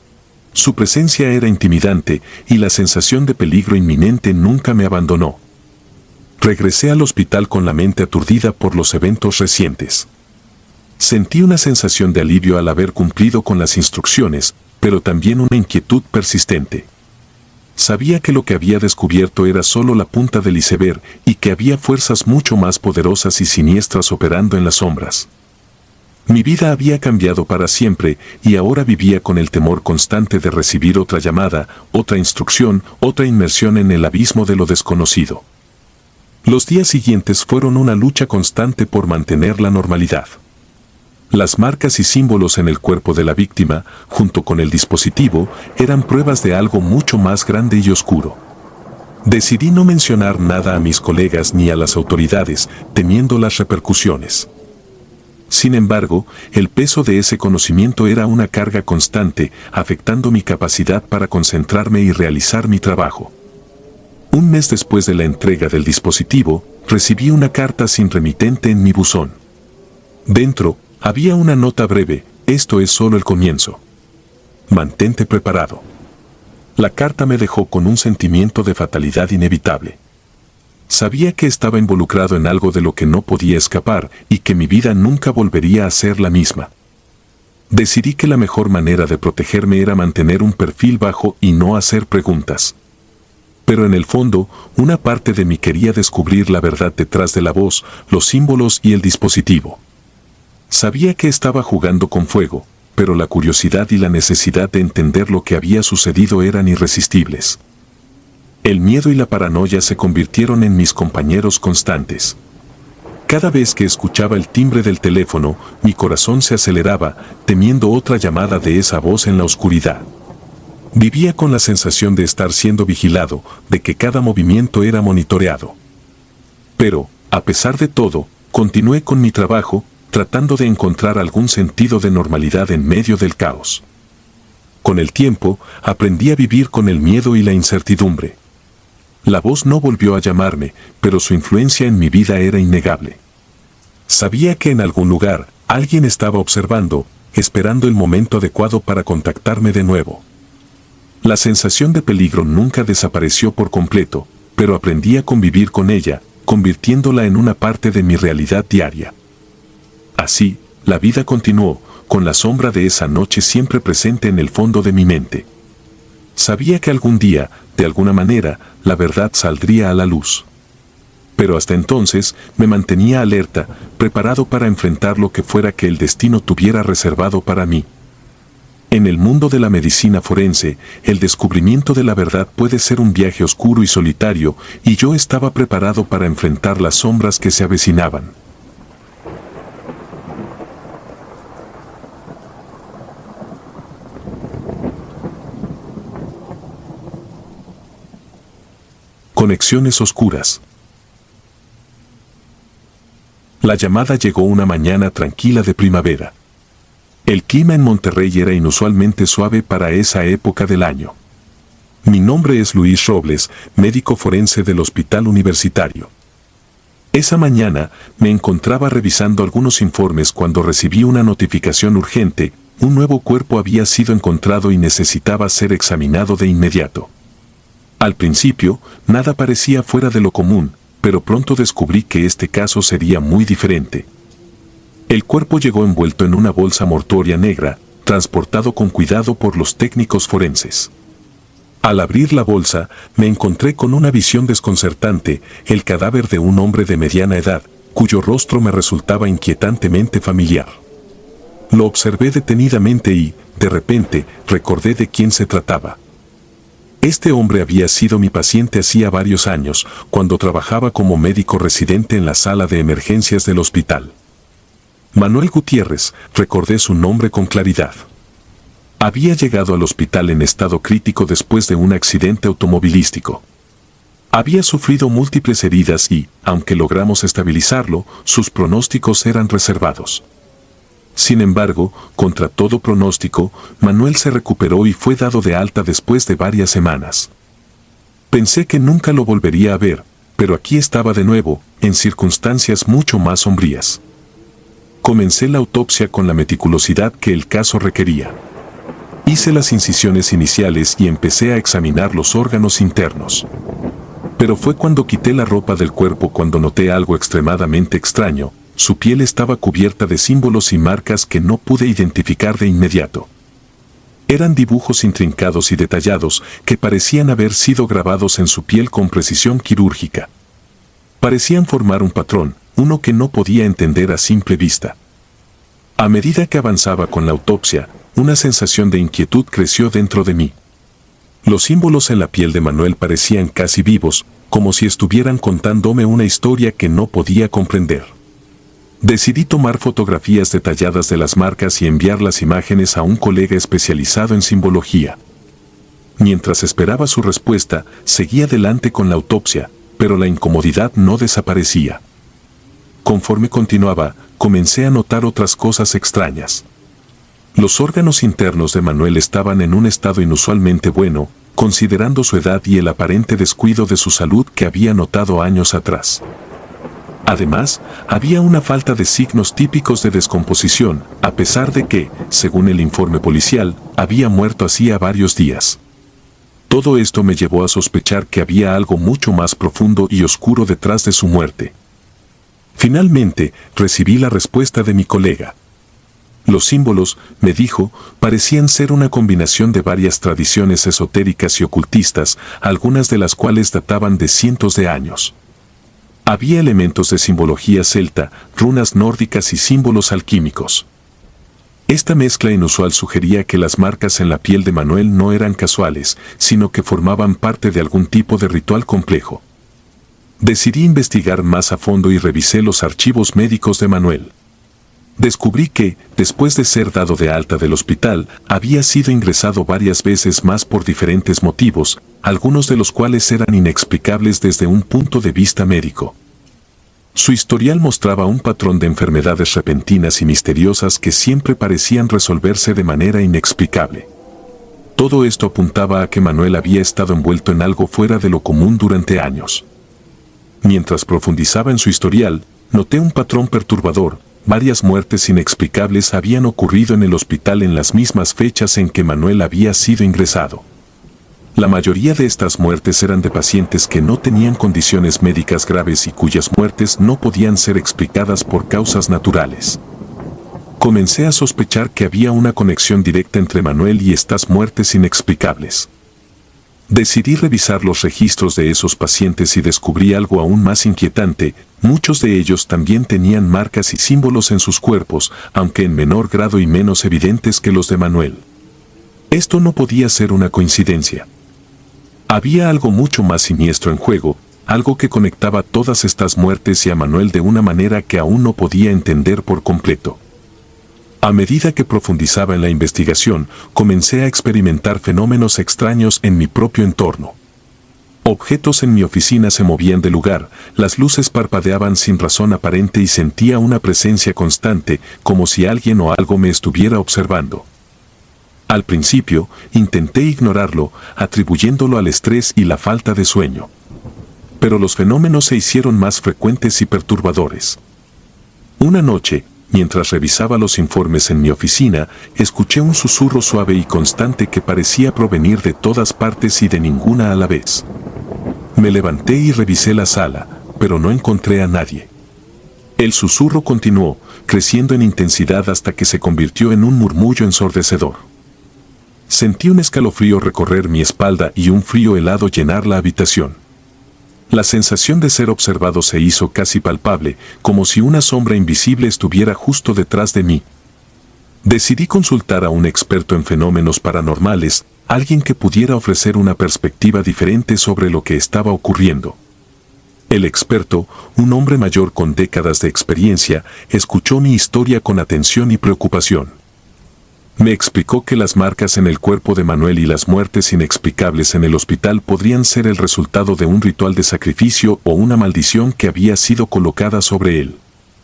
Speaker 1: Su presencia era intimidante y la sensación de peligro inminente nunca me abandonó. Regresé al hospital con la mente aturdida por los eventos recientes. Sentí una sensación de alivio al haber cumplido con las instrucciones, pero también una inquietud persistente. Sabía que lo que había descubierto era solo la punta del iceberg y que había fuerzas mucho más poderosas y siniestras operando en las sombras. Mi vida había cambiado para siempre y ahora vivía con el temor constante de recibir otra llamada, otra instrucción, otra inmersión en el abismo de lo desconocido. Los días siguientes fueron una lucha constante por mantener la normalidad. Las marcas y símbolos en el cuerpo de la víctima, junto con el dispositivo, eran pruebas de algo mucho más grande y oscuro. Decidí no mencionar nada a mis colegas ni a las autoridades, temiendo las repercusiones. Sin embargo, el peso de ese conocimiento era una carga constante, afectando mi capacidad para concentrarme y realizar mi trabajo. Un mes después de la entrega del dispositivo, recibí una carta sin remitente en mi buzón. Dentro, había una nota breve: esto es solo el comienzo. Mantente preparado. La carta me dejó con un sentimiento de fatalidad inevitable. Sabía que estaba involucrado en algo de lo que no podía escapar y que mi vida nunca volvería a ser la misma. Decidí que la mejor manera de protegerme era mantener un perfil bajo y no hacer preguntas. Pero en el fondo, una parte de mí quería descubrir la verdad detrás de la voz, los símbolos y el dispositivo. Sabía que estaba jugando con fuego, pero la curiosidad y la necesidad de entender lo que había sucedido eran irresistibles. El miedo y la paranoia se convirtieron en mis compañeros constantes. Cada vez que escuchaba el timbre del teléfono, mi corazón se aceleraba, temiendo otra llamada de esa voz en la oscuridad. Vivía con la sensación de estar siendo vigilado, de que cada movimiento era monitoreado. Pero, a pesar de todo, continué con mi trabajo, tratando de encontrar algún sentido de normalidad en medio del caos. Con el tiempo, aprendí a vivir con el miedo y la incertidumbre. La voz no volvió a llamarme, pero su influencia en mi vida era innegable. Sabía que en algún lugar, alguien estaba observando, esperando el momento adecuado para contactarme de nuevo. La sensación de peligro nunca desapareció por completo, pero aprendí a convivir con ella, convirtiéndola en una parte de mi realidad diaria. Así, la vida continuó, con la sombra de esa noche siempre presente en el fondo de mi mente. Sabía que algún día, de alguna manera, la verdad saldría a la luz. Pero hasta entonces, me mantenía alerta, preparado para enfrentar lo que fuera que el destino tuviera reservado para mí. En el mundo de la medicina forense, el descubrimiento de la verdad puede ser un viaje oscuro y solitario, y yo estaba preparado para enfrentar las sombras que se avecinaban. Conexiones oscuras. La llamada llegó una mañana tranquila de primavera. El clima en Monterrey era inusualmente suave para esa época del año. Mi nombre es Luis Robles, médico forense del Hospital Universitario. Esa mañana me encontraba revisando algunos informes cuando recibí una notificación urgente: un nuevo cuerpo había sido encontrado y necesitaba ser examinado de inmediato. Al principio, nada parecía fuera de lo común, pero pronto descubrí que este caso sería muy diferente. El cuerpo llegó envuelto en una bolsa mortuoria negra, transportado con cuidado por los técnicos forenses. Al abrir la bolsa, me encontré con una visión desconcertante: el cadáver de un hombre de mediana edad, cuyo rostro me resultaba inquietantemente familiar. Lo observé detenidamente y, de repente, recordé de quién se trataba. Este hombre había sido mi paciente hacía varios años, cuando trabajaba como médico residente en la sala de emergencias del hospital. Manuel Gutiérrez, recordé su nombre con claridad. Había llegado al hospital en estado crítico después de un accidente automovilístico. Había sufrido múltiples heridas y, aunque logramos estabilizarlo, sus pronósticos eran reservados. Sin embargo, contra todo pronóstico, Manuel se recuperó y fue dado de alta después de varias semanas. Pensé que nunca lo volvería a ver, pero aquí estaba de nuevo, en circunstancias mucho más sombrías. Comencé la autopsia con la meticulosidad que el caso requería. Hice las incisiones iniciales y empecé a examinar los órganos internos. Pero fue cuando quité la ropa del cuerpo cuando noté algo extremadamente extraño: su piel estaba cubierta de símbolos y marcas que no pude identificar de inmediato. Eran dibujos intrincados y detallados que parecían haber sido grabados en su piel con precisión quirúrgica. Parecían formar un patrón, uno que no podía entender a simple vista. A medida que avanzaba con la autopsia, una sensación de inquietud creció dentro de mí. Los símbolos en la piel de Manuel parecían casi vivos, como si estuvieran contándome una historia que no podía comprender. Decidí tomar fotografías detalladas de las marcas y enviar las imágenes a un colega especializado en simbología. Mientras esperaba su respuesta, seguí adelante con la autopsia, pero la incomodidad no desaparecía. Conforme continuaba, comencé a notar otras cosas extrañas. Los órganos internos de Manuel estaban en un estado inusualmente bueno, considerando su edad y el aparente descuido de su salud que había notado años atrás. Además, había una falta de signos típicos de descomposición, a pesar de que, según el informe policial, había muerto hacía varios días. Todo esto me llevó a sospechar que había algo mucho más profundo y oscuro detrás de su muerte. Finalmente, recibí la respuesta de mi colega. Los símbolos, me dijo, parecían ser una combinación de varias tradiciones esotéricas y ocultistas, algunas de las cuales databan de cientos de años. Había elementos de simbología celta, runas nórdicas y símbolos alquímicos. Esta mezcla inusual sugería que las marcas en la piel de Manuel no eran casuales, sino que formaban parte de algún tipo de ritual complejo. Decidí investigar más a fondo y revisé los archivos médicos de Manuel. Descubrí que, después de ser dado de alta del hospital, había sido ingresado varias veces más por diferentes motivos, algunos de los cuales eran inexplicables desde un punto de vista médico. Su historial mostraba un patrón de enfermedades repentinas y misteriosas que siempre parecían resolverse de manera inexplicable. Todo esto apuntaba a que Manuel había estado envuelto en algo fuera de lo común durante años. Mientras profundizaba en su historial, noté un patrón perturbador. Varias muertes inexplicables habían ocurrido en el hospital en las mismas fechas en que Manuel había sido ingresado. La mayoría de estas muertes eran de pacientes que no tenían condiciones médicas graves y cuyas muertes no podían ser explicadas por causas naturales. Comencé a sospechar que había una conexión directa entre Manuel y estas muertes inexplicables. Decidí revisar los registros de esos pacientes y descubrí algo aún más inquietante. Muchos de ellos también tenían marcas y símbolos en sus cuerpos, aunque en menor grado y menos evidentes que los de Manuel. Esto no podía ser una coincidencia. Había algo mucho más siniestro en juego, algo que conectaba todas estas muertes y a Manuel de una manera que aún no podía entender por completo. A medida que profundizaba en la investigación, comencé a experimentar fenómenos extraños en mi propio entorno. Objetos en mi oficina se movían de lugar, las luces parpadeaban sin razón aparente y sentía una presencia constante, como si alguien o algo me estuviera observando. Al principio, intenté ignorarlo, atribuyéndolo al estrés y la falta de sueño. Pero los fenómenos se hicieron más frecuentes y perturbadores. Una noche, mientras revisaba los informes en mi oficina, escuché un susurro suave y constante que parecía provenir de todas partes y de ninguna a la vez. Me levanté y revisé la sala, pero no encontré a nadie. El susurro continuó, creciendo en intensidad hasta que se convirtió en un murmullo ensordecedor. Sentí un escalofrío recorrer mi espalda y un frío helado llenar la habitación. La sensación de ser observado se hizo casi palpable, como si una sombra invisible estuviera justo detrás de mí. Decidí consultar a un experto en fenómenos paranormales, alguien que pudiera ofrecer una perspectiva diferente sobre lo que estaba ocurriendo. El experto, un hombre mayor con décadas de experiencia, escuchó mi historia con atención y preocupación. Me explicó que las marcas en el cuerpo de Manuel y las muertes inexplicables en el hospital podrían ser el resultado de un ritual de sacrificio o una maldición que había sido colocada sobre él.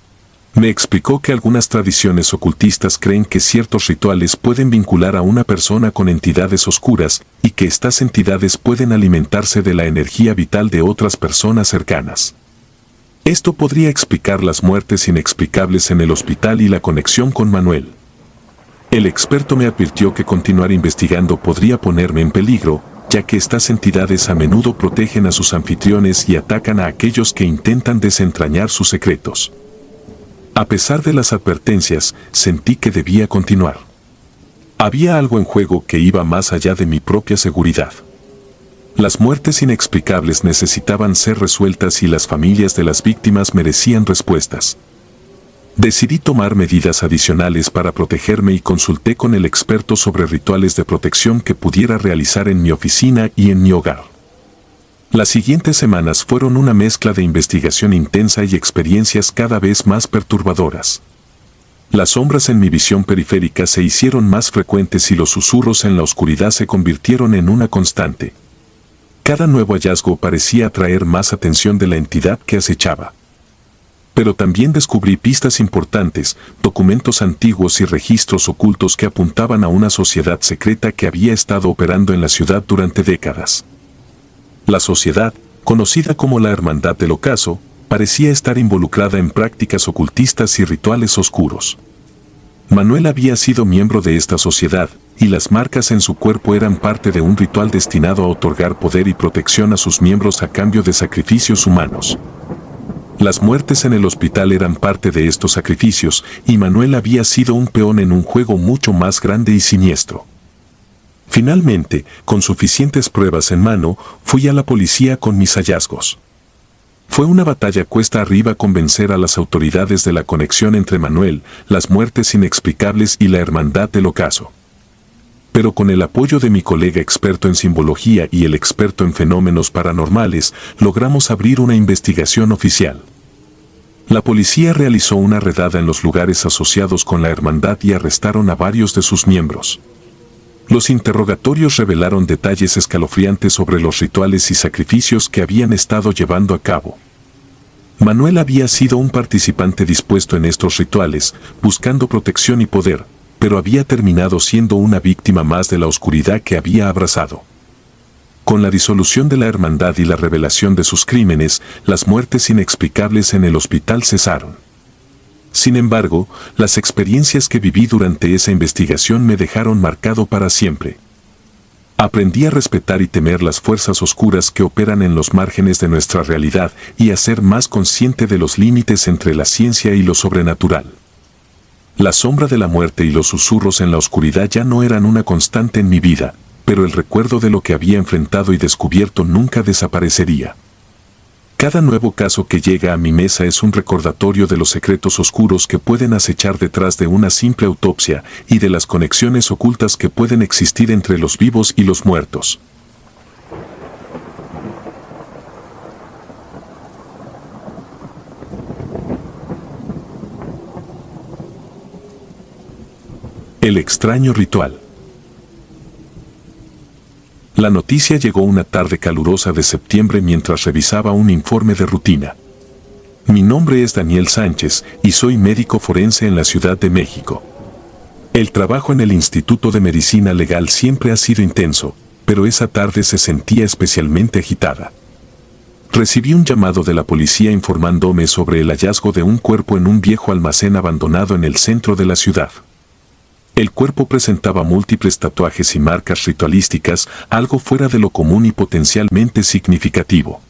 Speaker 1: Me explicó que algunas tradiciones ocultistas creen que ciertos rituales pueden vincular a una persona con entidades oscuras y que estas entidades pueden alimentarse de la energía vital de otras personas cercanas. Esto podría explicar las muertes inexplicables en el hospital y la conexión con Manuel. El experto me advirtió que continuar investigando podría ponerme en peligro, ya que estas entidades a menudo protegen a sus anfitriones y atacan a aquellos que intentan desentrañar sus secretos. A pesar de las advertencias, sentí que debía continuar. Había algo en juego que iba más allá de mi propia seguridad. Las muertes inexplicables necesitaban ser resueltas y las familias de las víctimas merecían respuestas. Decidí tomar medidas adicionales para protegerme y consulté con el experto sobre rituales de protección que pudiera realizar en mi oficina y en mi hogar. Las siguientes semanas fueron una mezcla de investigación intensa y experiencias cada vez más perturbadoras. Las sombras en mi visión periférica se hicieron más frecuentes y los susurros en la oscuridad se convirtieron en una constante. Cada nuevo hallazgo parecía atraer más atención de la entidad que acechaba. Pero también descubrí pistas importantes, documentos antiguos y registros ocultos que apuntaban a una sociedad secreta que había estado operando en la ciudad durante décadas. La sociedad, conocida como la Hermandad del Ocaso, parecía estar involucrada en prácticas ocultistas y rituales oscuros. Manuel había sido miembro de esta sociedad, y las marcas en su cuerpo eran parte de un ritual destinado a otorgar poder y protección a sus miembros a cambio de sacrificios humanos. Las muertes en el hospital eran parte de estos sacrificios, y Manuel había sido un peón en un juego mucho más grande y siniestro. Finalmente, con suficientes pruebas en mano, fui a la policía con mis hallazgos. Fue una batalla cuesta arriba convencer a las autoridades de la conexión entre Manuel, las muertes inexplicables y la Hermandad del Ocaso. Pero con el apoyo de mi colega experto en simbología y el experto en fenómenos paranormales, logramos abrir una investigación oficial. La policía realizó una redada en los lugares asociados con la hermandad y arrestaron a varios de sus miembros. Los interrogatorios revelaron detalles escalofriantes sobre los rituales y sacrificios que habían estado llevando a cabo. Manuel había sido un participante dispuesto en estos rituales, buscando protección y poder, pero había terminado siendo una víctima más de la oscuridad que había abrazado. Con la disolución de la hermandad y la revelación de sus crímenes, las muertes inexplicables en el hospital cesaron. Sin embargo, las experiencias que viví durante esa investigación me dejaron marcado para siempre. Aprendí a respetar y temer las fuerzas oscuras que operan en los márgenes de nuestra realidad y a ser más consciente de los límites entre la ciencia y lo sobrenatural. La sombra de la muerte y los susurros en la oscuridad ya no eran una constante en mi vida, pero el recuerdo de lo que había enfrentado y descubierto nunca desaparecería. Cada nuevo caso que llega a mi mesa es un recordatorio de los secretos oscuros que pueden acechar detrás de una simple autopsia y de las conexiones ocultas que pueden existir entre los vivos y los muertos. El extraño ritual. La noticia llegó una tarde calurosa de septiembre mientras revisaba un informe de rutina. Mi nombre es Daniel Sánchez y soy médico forense en la Ciudad de México. El trabajo en el Instituto de Medicina Legal siempre ha sido intenso, pero esa tarde se sentía especialmente agitada. Recibí un llamado de la policía informándome sobre el hallazgo de un cuerpo en un viejo almacén abandonado en el centro de la ciudad. El cuerpo presentaba múltiples tatuajes y marcas ritualísticas, algo fuera de lo común y potencialmente significativo.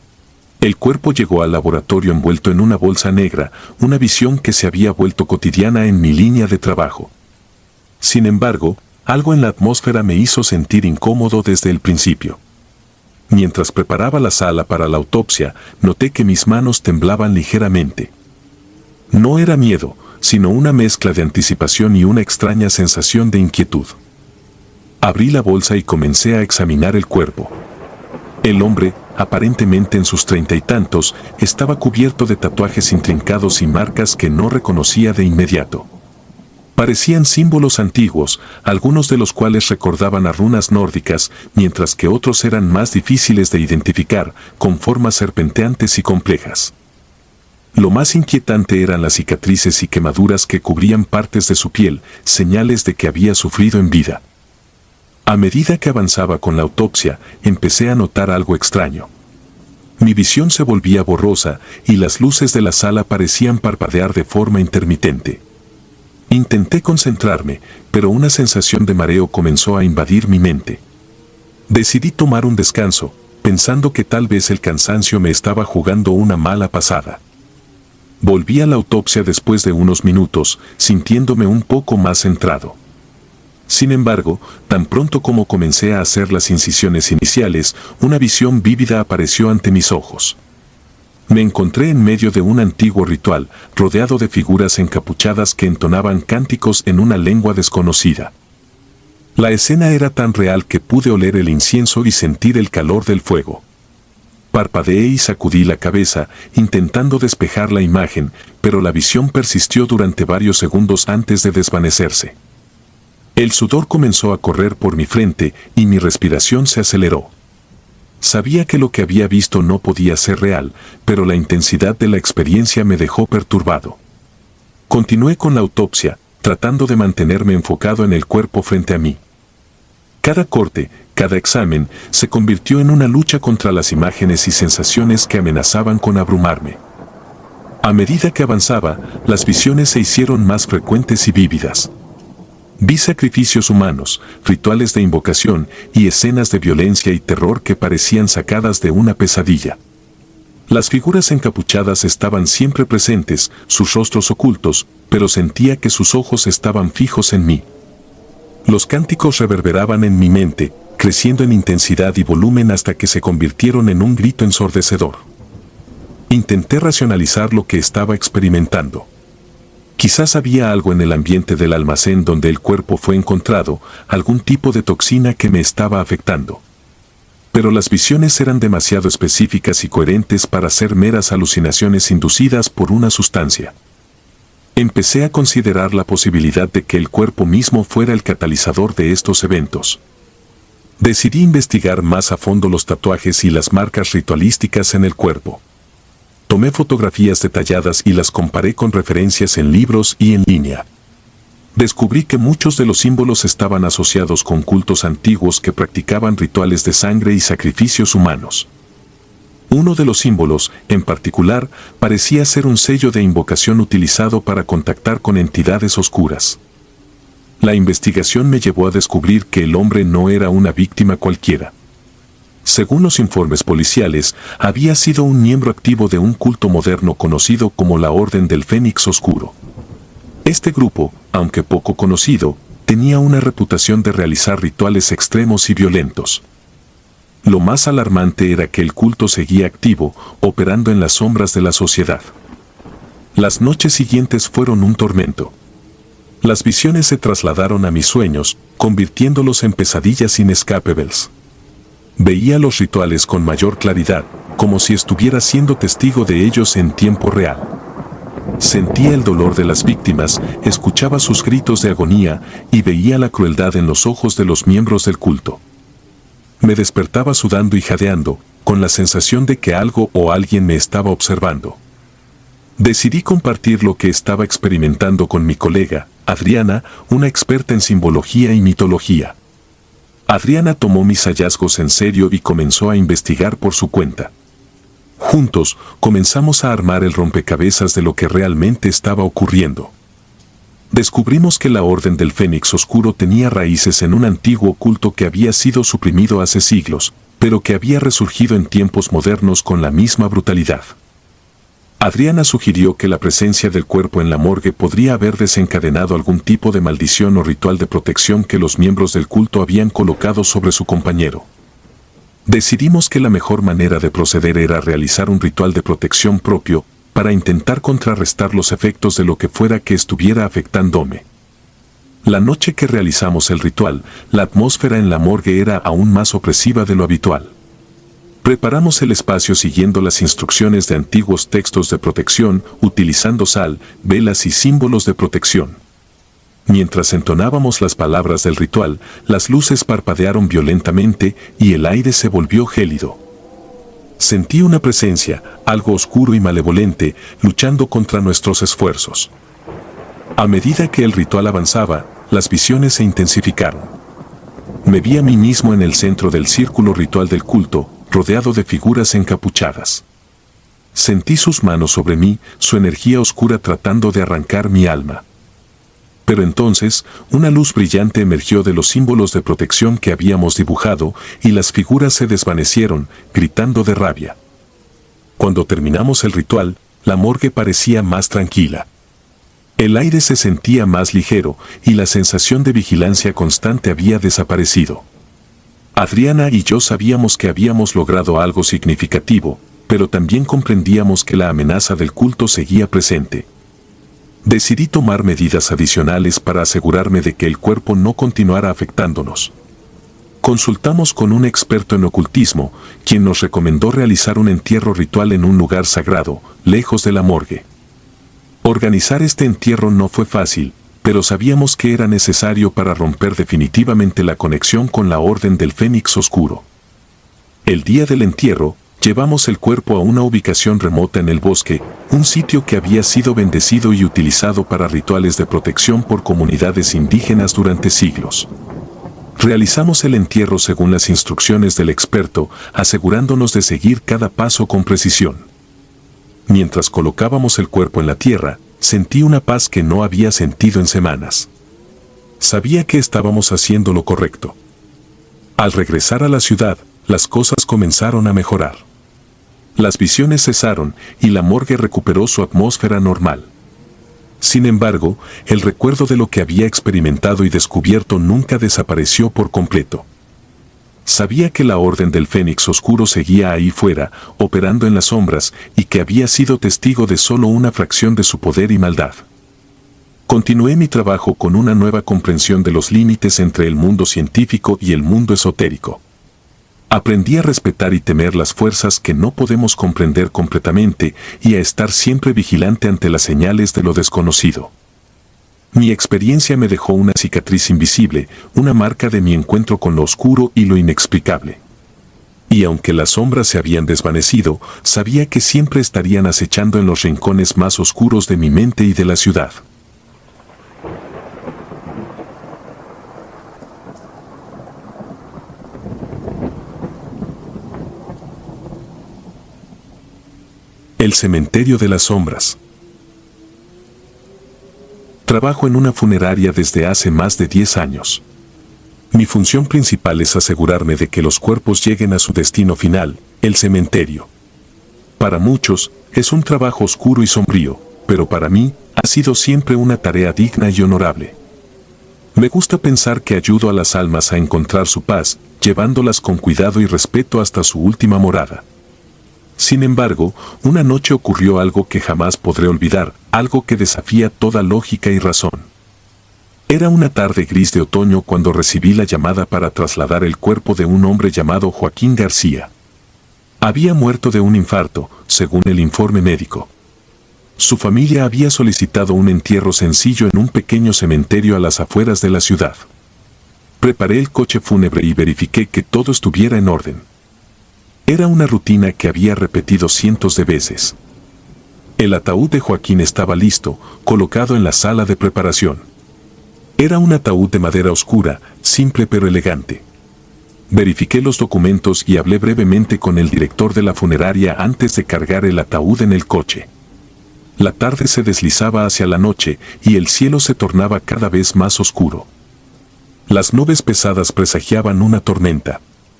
Speaker 1: El cuerpo llegó al laboratorio envuelto en una bolsa negra, una visión que se había vuelto cotidiana en mi línea de trabajo. Sin embargo, algo en la atmósfera me hizo sentir incómodo desde el principio. Mientras preparaba la sala para la autopsia, noté que mis manos temblaban ligeramente. No era miedo, sino una mezcla de anticipación y una extraña sensación de inquietud. Abrí la bolsa y comencé a examinar el cuerpo. El hombre, aparentemente en sus 30 y tantos, estaba cubierto de tatuajes intrincados y marcas que no reconocía de inmediato. Parecían símbolos antiguos, algunos de los cuales recordaban a runas nórdicas, mientras que otros eran más difíciles de identificar, con formas serpenteantes y complejas. Lo más inquietante eran las cicatrices y quemaduras que cubrían partes de su piel, señales de que había sufrido en vida. A medida que avanzaba con la autopsia, empecé a notar algo extraño. Mi visión se volvía borrosa y las luces de la sala parecían parpadear de forma intermitente. Intenté concentrarme, pero una sensación de mareo comenzó a invadir mi mente. Decidí tomar un descanso, pensando que tal vez el cansancio me estaba jugando una mala pasada. Volví a la autopsia después de unos minutos, sintiéndome un poco más centrado. Sin embargo, tan pronto como comencé a hacer las incisiones iniciales, una visión vívida apareció ante mis ojos. Me encontré en medio de un antiguo ritual, rodeado de figuras encapuchadas que entonaban cánticos en una lengua desconocida. La escena era tan real que pude oler el incienso y sentir el calor del fuego. Parpadeé y sacudí la cabeza, intentando despejar la imagen, pero la visión persistió durante varios segundos antes de desvanecerse. El sudor comenzó a correr por mi frente y mi respiración se aceleró. Sabía que lo que había visto no podía ser real, pero la intensidad de la experiencia me dejó perturbado. Continué con la autopsia, tratando de mantenerme enfocado en el cuerpo frente a mí. Cada corte, cada examen, se convirtió en una lucha contra las imágenes y sensaciones que amenazaban con abrumarme. A medida que avanzaba, las visiones se hicieron más frecuentes y vívidas. Vi sacrificios humanos, rituales de invocación y escenas de violencia y terror que parecían sacadas de una pesadilla. Las figuras encapuchadas estaban siempre presentes, sus rostros ocultos, pero sentía que sus ojos estaban fijos en mí. Los cánticos reverberaban en mi mente, creciendo en intensidad y volumen hasta que se convirtieron en un grito ensordecedor. Intenté racionalizar lo que estaba experimentando. Quizás había algo en el ambiente del almacén donde el cuerpo fue encontrado, algún tipo de toxina que me estaba afectando. Pero las visiones eran demasiado específicas y coherentes para ser meras alucinaciones inducidas por una sustancia. Empecé a considerar la posibilidad de que el cuerpo mismo fuera el catalizador de estos eventos. Decidí investigar más a fondo los tatuajes y las marcas ritualísticas en el cuerpo. Tomé fotografías detalladas y las comparé con referencias en libros y en línea. Descubrí que muchos de los símbolos estaban asociados con cultos antiguos que practicaban rituales de sangre y sacrificios humanos. Uno de los símbolos, en particular, parecía ser un sello de invocación utilizado para contactar con entidades oscuras. La investigación me llevó a descubrir que el hombre no era una víctima cualquiera. Según los informes policiales, había sido un miembro activo de un culto moderno conocido como la Orden del Fénix Oscuro. Este grupo, aunque poco conocido, tenía una reputación de realizar rituales extremos y violentos. Lo más alarmante era que el culto seguía activo, operando en las sombras de la sociedad. Las noches siguientes fueron un tormento. Las visiones se trasladaron a mis sueños, convirtiéndolos en pesadillas inescapables. Veía los rituales con mayor claridad, como si estuviera siendo testigo de ellos en tiempo real. Sentía el dolor de las víctimas, escuchaba sus gritos de agonía y veía la crueldad en los ojos de los miembros del culto. Me despertaba sudando y jadeando, con la sensación de que algo o alguien me estaba observando. Decidí compartir lo que estaba experimentando con mi colega, Adriana, una experta en simbología y mitología. Adriana tomó mis hallazgos en serio y comenzó a investigar por su cuenta. Juntos, comenzamos a armar el rompecabezas de lo que realmente estaba ocurriendo. Descubrimos que la Orden del Fénix Oscuro tenía raíces en un antiguo culto que había sido suprimido hace siglos, pero que había resurgido en tiempos modernos con la misma brutalidad. Adriana sugirió que la presencia del cuerpo en la morgue podría haber desencadenado algún tipo de maldición o ritual de protección que los miembros del culto habían colocado sobre su compañero. Decidimos que la mejor manera de proceder era realizar un ritual de protección propio para intentar contrarrestar los efectos de lo que fuera que estuviera afectándome. La noche que realizamos el ritual, la atmósfera en la morgue era aún más opresiva de lo habitual. Preparamos el espacio siguiendo las instrucciones de antiguos textos de protección, utilizando sal, velas y símbolos de protección. Mientras entonábamos las palabras del ritual, las luces parpadearon violentamente y el aire se volvió gélido. Sentí una presencia, algo oscuro y malevolente, luchando contra nuestros esfuerzos. A medida que el ritual avanzaba, las visiones se intensificaron. Me vi a mí mismo en el centro del círculo ritual del culto, rodeado de figuras encapuchadas. Sentí sus manos sobre mí, su energía oscura tratando de arrancar mi alma. Pero entonces, una luz brillante emergió de los símbolos de protección que habíamos dibujado y las figuras se desvanecieron, gritando de rabia. Cuando terminamos el ritual, la morgue parecía más tranquila. El aire se sentía más ligero y la sensación de vigilancia constante había desaparecido. Adriana y yo sabíamos que habíamos logrado algo significativo, pero también comprendíamos que la amenaza del culto seguía presente. Decidí tomar medidas adicionales para asegurarme de que el cuerpo no continuara afectándonos. Consultamos con un experto en ocultismo, quien nos recomendó realizar un entierro ritual en un lugar sagrado, lejos de la morgue. Organizar este entierro no fue fácil, pero sabíamos que era necesario para romper definitivamente la conexión con la Orden del Fénix Oscuro. El día del entierro, llevamos el cuerpo a una ubicación remota en el bosque, un sitio que había sido bendecido y utilizado para rituales de protección por comunidades indígenas durante siglos. Realizamos el entierro según las instrucciones del experto, asegurándonos de seguir cada paso con precisión. Mientras colocábamos el cuerpo en la tierra, sentí una paz que no había sentido en semanas. Sabía que estábamos haciendo lo correcto. Al regresar a la ciudad, las cosas comenzaron a mejorar. Las visiones cesaron y la morgue recuperó su atmósfera normal. Sin embargo, el recuerdo de lo que había experimentado y descubierto nunca desapareció por completo. Sabía que la Orden del Fénix Oscuro seguía ahí fuera, operando en las sombras, y que había sido testigo de solo una fracción de su poder y maldad. Continué mi trabajo con una nueva comprensión de los límites entre el mundo científico y el mundo esotérico. Aprendí a respetar y temer las fuerzas que no podemos comprender completamente y a estar siempre vigilante ante las señales de lo desconocido. Mi experiencia me dejó una cicatriz invisible, una marca de mi encuentro con lo oscuro y lo inexplicable. Y aunque las sombras se habían desvanecido, sabía que siempre estarían acechando en los rincones más oscuros de mi mente y de la ciudad. El cementerio de las sombras. Trabajo en una funeraria desde hace más de 10 años. Mi función principal es asegurarme de que los cuerpos lleguen a su destino final, el cementerio. Para muchos, es un trabajo oscuro y sombrío, pero para mí, ha sido siempre una tarea digna y honorable. Me gusta pensar que ayudo a las almas a encontrar su paz, llevándolas con cuidado y respeto hasta su última morada. Sin embargo, una noche ocurrió algo que jamás podré olvidar, algo que desafía toda lógica y razón. Era una tarde gris de otoño cuando recibí la llamada para trasladar el cuerpo de un hombre llamado Joaquín García. Había muerto de un infarto, según el informe médico. Su familia había solicitado un entierro sencillo en un pequeño cementerio a las afueras de la ciudad. Preparé el coche fúnebre y verifiqué que todo estuviera en orden. Era una rutina que había repetido cientos de veces. El ataúd de Joaquín estaba listo, colocado en la sala de preparación. Era un ataúd de madera oscura, simple pero elegante. Verifiqué los documentos y hablé brevemente con el director de la funeraria antes de cargar el ataúd en el coche. La tarde se deslizaba hacia la noche y el cielo se tornaba cada vez más oscuro. Las nubes pesadas presagiaban una tormenta.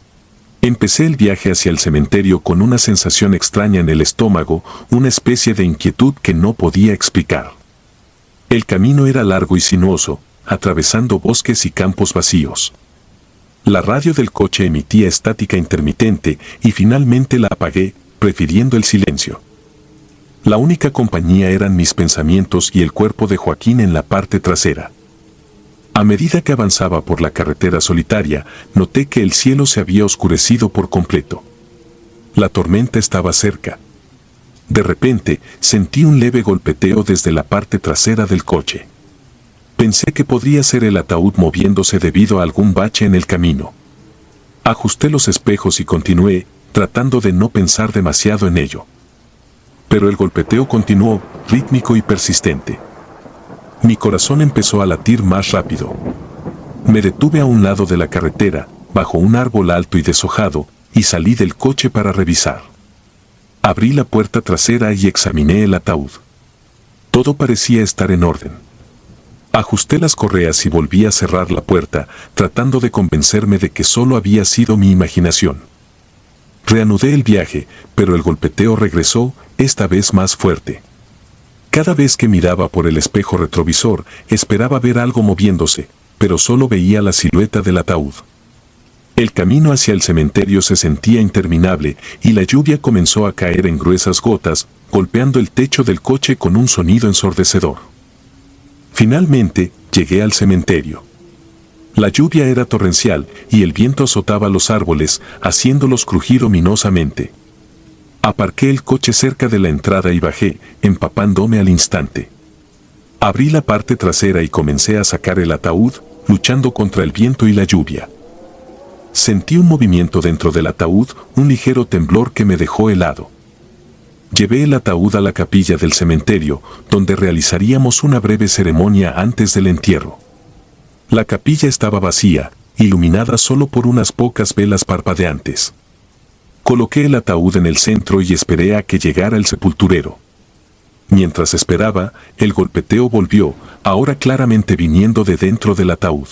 Speaker 1: Empecé el viaje hacia el cementerio con una sensación extraña en el estómago, una especie de inquietud que no podía explicar. El camino era largo y sinuoso, atravesando bosques y campos vacíos. La radio del coche emitía estática intermitente y finalmente la apagué, prefiriendo el silencio. La única compañía eran mis pensamientos y el cuerpo de Joaquín en la parte trasera. A medida que avanzaba por la carretera solitaria, noté que el cielo se había oscurecido por completo. La tormenta estaba cerca. De repente, sentí un leve golpeteo desde la parte trasera del coche. Pensé que podría ser el ataúd moviéndose debido a algún bache en el camino. Ajusté los espejos y continué, tratando de no pensar demasiado en ello. Pero el golpeteo continuó, rítmico y persistente. Mi corazón empezó a latir más rápido. Me detuve a un lado de la carretera, bajo un árbol alto y deshojado, y salí del coche para revisar. Abrí la puerta trasera y examiné el ataúd. Todo parecía estar en orden. Ajusté las correas y volví a cerrar la puerta, tratando de convencerme de que solo había sido mi imaginación. Reanudé el viaje, pero el golpeteo regresó, esta vez más fuerte. Cada vez que miraba por el espejo retrovisor, esperaba ver algo moviéndose, pero solo veía la silueta del ataúd. El camino hacia el cementerio se sentía interminable y la lluvia comenzó a caer en gruesas gotas, golpeando el techo del coche con un sonido ensordecedor. Finalmente, llegué al cementerio. La lluvia era torrencial y el viento azotaba los árboles, haciéndolos crujir ominosamente. Aparqué el coche cerca de la entrada y bajé, empapándome al instante. Abrí la parte trasera y comencé a sacar el ataúd, luchando contra el viento y la lluvia. Sentí un movimiento dentro del ataúd, un ligero temblor que me dejó helado. Llevé el ataúd a la capilla del cementerio, donde realizaríamos una breve ceremonia antes del entierro. La capilla estaba vacía, iluminada solo por unas pocas velas parpadeantes. Coloqué el ataúd en el centro y esperé a que llegara el sepulturero. Mientras esperaba, el golpeteo volvió, ahora claramente viniendo de dentro del ataúd.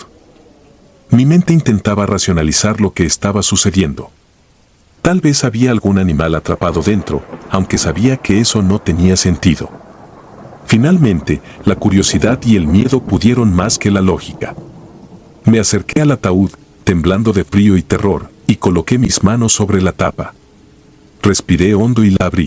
Speaker 1: Mi mente intentaba racionalizar lo que estaba sucediendo. Tal vez había algún animal atrapado dentro, aunque sabía que eso no tenía sentido. Finalmente, la curiosidad y el miedo pudieron más que la lógica. Me acerqué al ataúd, temblando de frío y terror, y coloqué mis manos sobre la tapa. Respiré hondo y la abrí.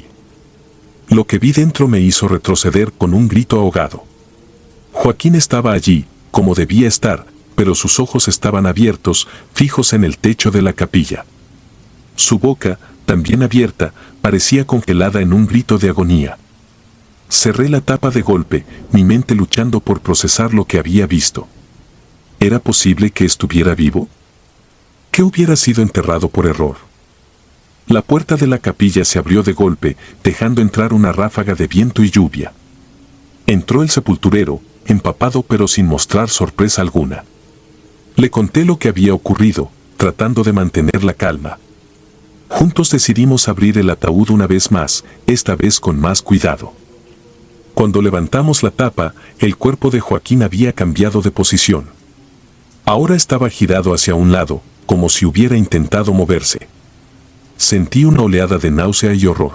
Speaker 1: Lo que vi dentro me hizo retroceder con un grito ahogado. Joaquín estaba allí, como debía estar, pero sus ojos estaban abiertos, fijos en el techo de la capilla. Su boca, también abierta, parecía congelada en un grito de agonía. Cerré la tapa de golpe, mi mente luchando por procesar lo que había visto. ¿Era posible que estuviera vivo? ¿Qué hubiera sido enterrado por error? La puerta de la capilla se abrió de golpe, dejando entrar una ráfaga de viento y lluvia. Entró el sepulturero, empapado pero sin mostrar sorpresa alguna. Le conté lo que había ocurrido, tratando de mantener la calma. Juntos decidimos abrir el ataúd una vez más, esta vez con más cuidado. Cuando levantamos la tapa, el cuerpo de Joaquín había cambiado de posición. Ahora estaba girado hacia un lado, como si hubiera intentado moverse. Sentí una oleada de náusea y horror.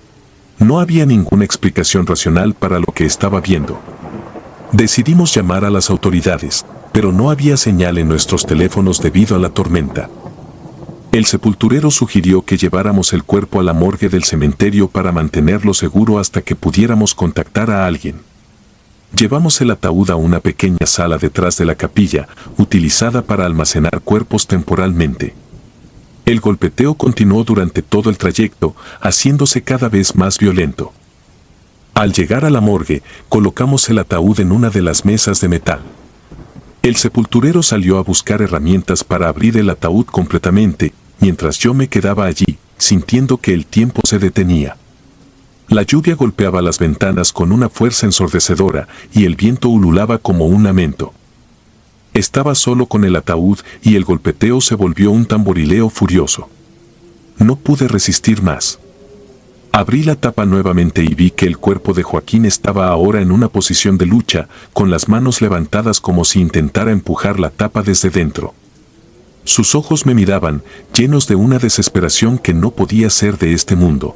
Speaker 1: No había ninguna explicación racional para lo que estaba viendo. Decidimos llamar a las autoridades, pero no había señal en nuestros teléfonos debido a la tormenta. El sepulturero sugirió que lleváramos el cuerpo a la morgue del cementerio para mantenerlo seguro hasta que pudiéramos contactar a alguien. Llevamos el ataúd a una pequeña sala detrás de la capilla, utilizada para almacenar cuerpos temporalmente. El golpeteo continuó durante todo el trayecto, haciéndose cada vez más violento. Al llegar a la morgue, colocamos el ataúd en una de las mesas de metal. El sepulturero salió a buscar herramientas para abrir el ataúd completamente, mientras yo me quedaba allí, sintiendo que el tiempo se detenía. La lluvia golpeaba las ventanas con una fuerza ensordecedora y el viento ululaba como un lamento. Estaba solo con el ataúd y el golpeteo se volvió un tamborileo furioso. No pude resistir más. Abrí la tapa nuevamente y vi que el cuerpo de Joaquín estaba ahora en una posición de lucha, con las manos levantadas como si intentara empujar la tapa desde dentro. Sus ojos me miraban, llenos de una desesperación que no podía ser de este mundo.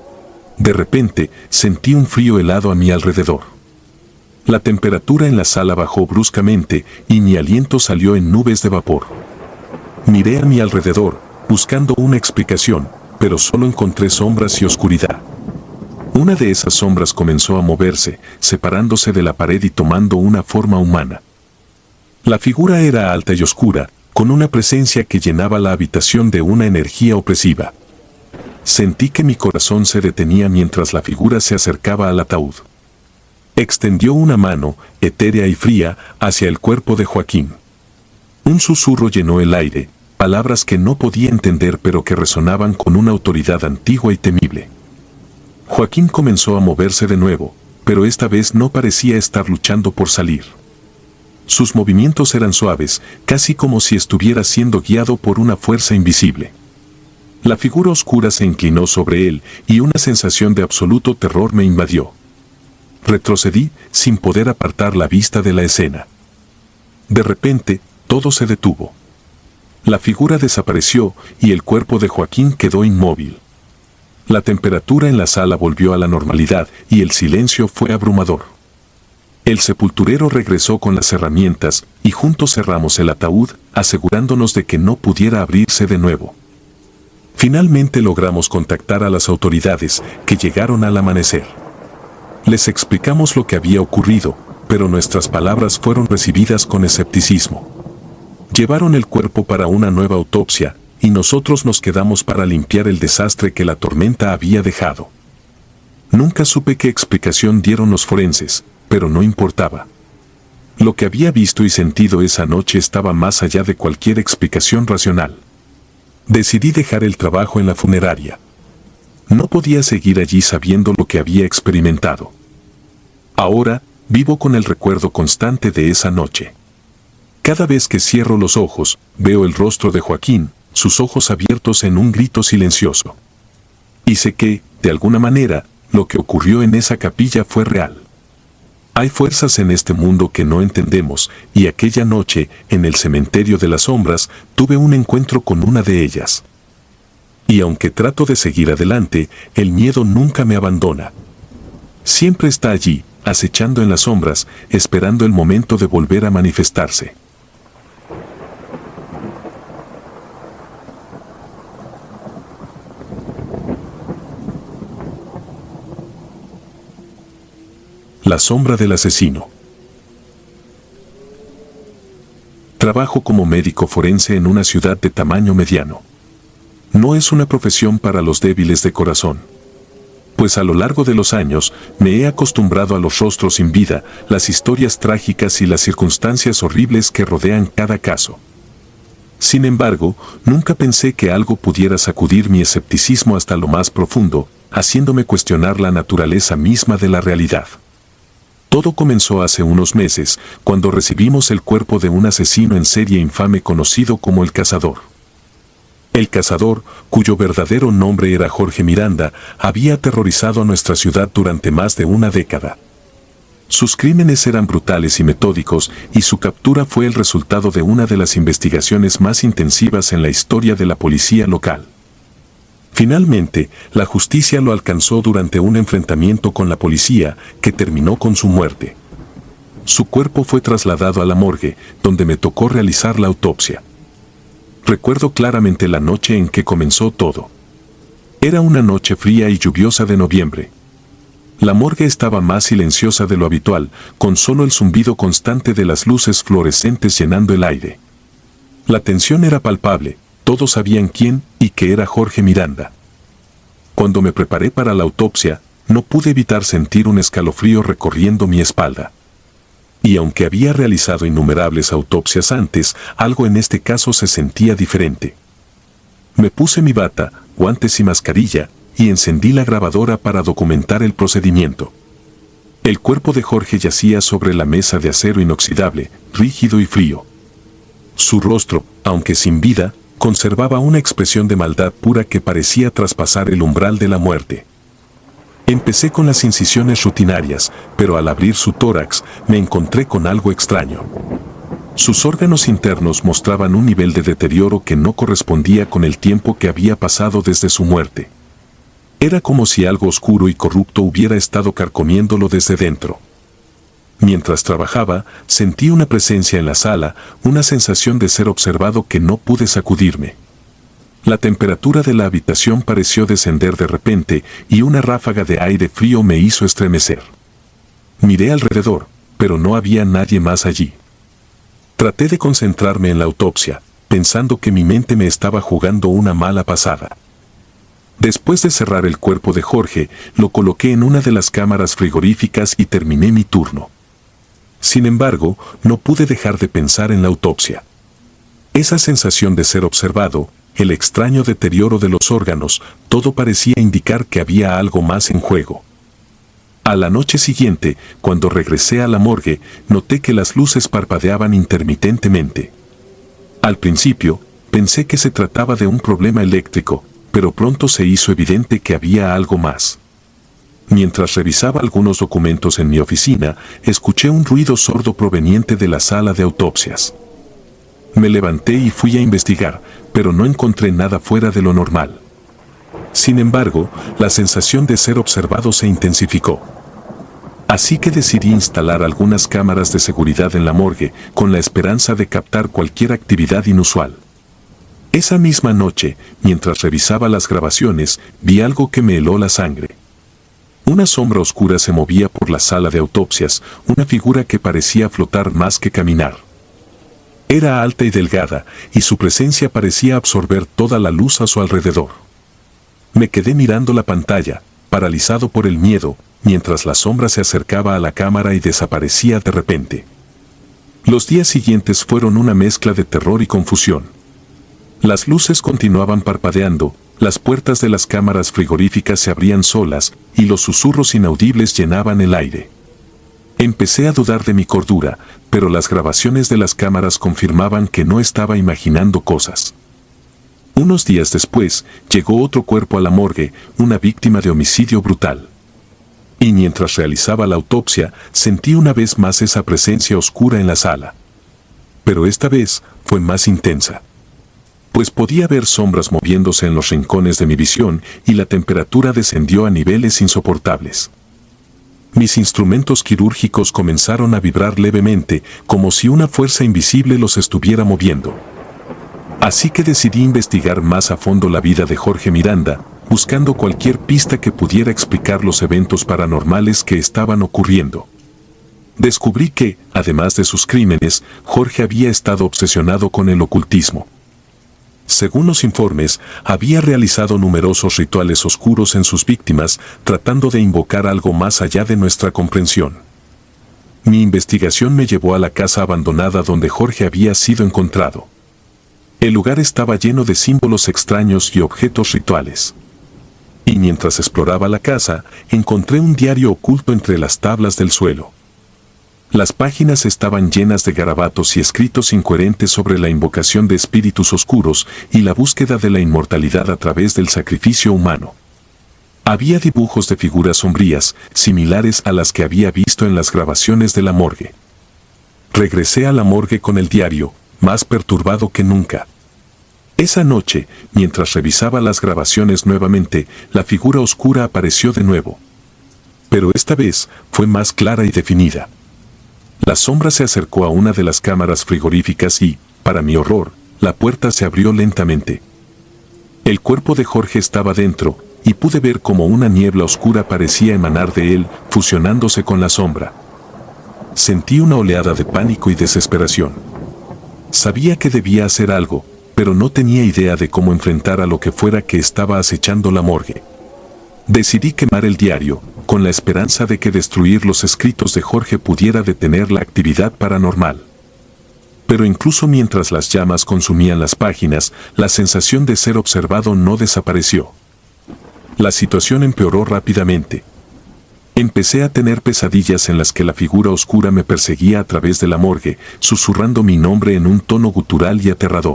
Speaker 1: De repente, sentí un frío helado a mi alrededor. La temperatura en la sala bajó bruscamente y mi aliento salió en nubes de vapor. Miré a mi alrededor, buscando una explicación, pero solo encontré sombras y oscuridad. Una de esas sombras comenzó a moverse, separándose de la pared y tomando una forma humana. La figura era alta y oscura, con una presencia que llenaba la habitación de una energía opresiva. Sentí que mi corazón se detenía mientras la figura se acercaba al ataúd. Extendió una mano, etérea y fría, hacia el cuerpo de Joaquín. Un susurro llenó el aire, palabras que no podía entender pero que resonaban con una autoridad antigua y temible. Joaquín comenzó a moverse de nuevo, pero esta vez no parecía estar luchando por salir. Sus movimientos eran suaves, casi como si estuviera siendo guiado por una fuerza invisible. La figura oscura se inclinó sobre él y una sensación de absoluto terror me invadió. Retrocedí, sin poder apartar la vista de la escena. De repente, todo se detuvo. La figura desapareció y el cuerpo de Joaquín quedó inmóvil. La temperatura en la sala volvió a la normalidad y el silencio fue abrumador. El sepulturero regresó con las herramientas y juntos cerramos el ataúd, asegurándonos de que no pudiera abrirse de nuevo. Finalmente logramos contactar a las autoridades, que llegaron al amanecer. Les explicamos lo que había ocurrido, pero nuestras palabras fueron recibidas con escepticismo. Llevaron el cuerpo para una nueva autopsia, y nosotros nos quedamos para limpiar el desastre que la tormenta había dejado. Nunca supe qué explicación dieron los forenses, pero no importaba. Lo que había visto y sentido esa noche estaba más allá de cualquier explicación racional. Decidí dejar el trabajo en la funeraria. No podía seguir allí sabiendo lo que había experimentado. Ahora, vivo con el recuerdo constante de esa noche. Cada vez que cierro los ojos, veo el rostro de Joaquín, sus ojos abiertos en un grito silencioso. Y sé que, de alguna manera, lo que ocurrió en esa capilla fue real. Hay fuerzas en este mundo que no entendemos, y aquella noche, en el cementerio de las sombras, tuve un encuentro con una de ellas. Y aunque trato de seguir adelante, el miedo nunca me abandona. Siempre está allí, acechando en las sombras, esperando el momento de volver a manifestarse. La sombra del asesino. Trabajo como médico forense en una ciudad de tamaño mediano. No es una profesión para los débiles de corazón. Pues a lo largo de los años me he acostumbrado a los rostros sin vida, las historias trágicas y las circunstancias horribles que rodean cada caso. Sin embargo, nunca pensé que algo pudiera sacudir mi escepticismo hasta lo más profundo, haciéndome cuestionar la naturaleza misma de la realidad. Todo comenzó hace unos meses, cuando recibimos el cuerpo de un asesino en serie infame conocido como el Cazador. El Cazador, cuyo verdadero nombre era Jorge Miranda, había aterrorizado a nuestra ciudad durante más de una década. Sus crímenes eran brutales y metódicos, y su captura fue el resultado de una de las investigaciones más intensivas en la historia de la policía local. Finalmente, la justicia lo alcanzó durante un enfrentamiento con la policía, que terminó con su muerte. Su cuerpo fue trasladado a la morgue, donde me tocó realizar la autopsia. Recuerdo claramente la noche en que comenzó todo. Era una noche fría y lluviosa de noviembre. La morgue estaba más silenciosa de lo habitual, con solo el zumbido constante de las luces fluorescentes llenando el aire. La tensión era palpable, todos sabían quién y que era Jorge Miranda. Cuando me preparé para la autopsia, no pude evitar sentir un escalofrío recorriendo mi espalda. Y aunque había realizado innumerables autopsias antes, algo en este caso se sentía diferente. Me puse mi bata, guantes y mascarilla, y encendí la grabadora para documentar el procedimiento. El cuerpo de Jorge yacía sobre la mesa de acero inoxidable, rígido y frío. Su rostro, aunque sin vida, conservaba una expresión de maldad pura que parecía traspasar el umbral de la muerte. Empecé con las incisiones rutinarias, pero al abrir su tórax me encontré con algo extraño. Sus órganos internos mostraban un nivel de deterioro que no correspondía con el tiempo que había pasado desde su muerte. Era como si algo oscuro y corrupto hubiera estado carcomiéndolo desde dentro. Mientras trabajaba, sentí una presencia en la sala, una sensación de ser observado que no pude sacudirme. La temperatura de la habitación pareció descender de repente y una ráfaga de aire frío me hizo estremecer. Miré alrededor, pero no había nadie más allí. Traté de concentrarme en la autopsia, pensando que mi mente me estaba jugando una mala pasada. Después de cerrar el cuerpo de Jorge, lo coloqué en una de las cámaras frigoríficas y terminé mi turno. Sin embargo, no pude dejar de pensar en la autopsia. Esa sensación de ser observado, el extraño deterioro de los órganos, todo parecía indicar que había algo más en juego. A la noche siguiente, cuando regresé a la morgue, noté que las luces parpadeaban intermitentemente. Al principio, pensé que se trataba de un problema eléctrico, pero pronto se hizo evidente que había algo más. Mientras revisaba algunos documentos en mi oficina, escuché un ruido sordo proveniente de la sala de autopsias. Me levanté y fui a investigar, pero no encontré nada fuera de lo normal. Sin embargo, la sensación de ser observado se intensificó. Así que decidí instalar algunas cámaras de seguridad en la morgue, con la esperanza de captar cualquier actividad inusual. Esa misma noche, mientras revisaba las grabaciones, vi algo que me heló la sangre. Una sombra oscura se movía por la sala de autopsias, una figura que parecía flotar más que caminar. Era alta y delgada, y su presencia parecía absorber toda la luz a su alrededor. Me quedé mirando la pantalla, paralizado por el miedo, mientras la sombra se acercaba a la cámara y desaparecía de repente. Los días siguientes fueron una mezcla de terror y confusión. Las luces continuaban parpadeando, las puertas de las cámaras frigoríficas se abrían solas, y los susurros inaudibles llenaban el aire. Empecé a dudar de mi cordura, pero las grabaciones de las cámaras confirmaban que no estaba imaginando cosas. Unos días después, llegó otro cuerpo a la morgue, una víctima de homicidio brutal. Y mientras realizaba la autopsia, sentí una vez más esa presencia oscura en la sala. Pero esta vez, fue más intensa. Pues podía ver sombras moviéndose en los rincones de mi visión y la temperatura descendió a niveles insoportables. Mis instrumentos quirúrgicos comenzaron a vibrar levemente, como si una fuerza invisible los estuviera moviendo. Así que decidí investigar más a fondo la vida de Jorge Miranda, buscando cualquier pista que pudiera explicar los eventos paranormales que estaban ocurriendo. Descubrí que, además de sus crímenes, Jorge había estado obsesionado con el ocultismo. Según los informes, había realizado numerosos rituales oscuros en sus víctimas, tratando de invocar algo más allá de nuestra comprensión. Mi investigación me llevó a la casa abandonada donde Jorge había sido encontrado. El lugar estaba lleno de símbolos extraños y objetos rituales. Y mientras exploraba la casa, encontré un diario oculto entre las tablas del suelo. Las páginas estaban llenas de garabatos y escritos incoherentes sobre la invocación de espíritus oscuros y la búsqueda de la inmortalidad a través del sacrificio humano. Había dibujos de figuras sombrías, similares a las que había visto en las grabaciones de la morgue. Regresé a la morgue con el diario, más perturbado que nunca. Esa noche, mientras revisaba las grabaciones nuevamente, la figura oscura apareció de nuevo. Pero esta vez fue más clara y definida. La sombra se acercó a una de las cámaras frigoríficas y, para mi horror, la puerta se abrió lentamente. El cuerpo de Jorge estaba dentro, y pude ver cómo una niebla oscura parecía emanar de él, fusionándose con la sombra. Sentí una oleada de pánico y desesperación. Sabía que debía hacer algo, pero no tenía idea de cómo enfrentar a lo que fuera que estaba acechando la morgue. Decidí quemar el diario, con la esperanza de que destruir los escritos de Jorge pudiera detener la actividad paranormal. Pero incluso mientras las llamas consumían las páginas, la sensación de ser observado no desapareció. La situación empeoró rápidamente. Empecé a tener pesadillas en las que la figura oscura me perseguía a través de la morgue, susurrando mi nombre en un tono gutural y aterrador.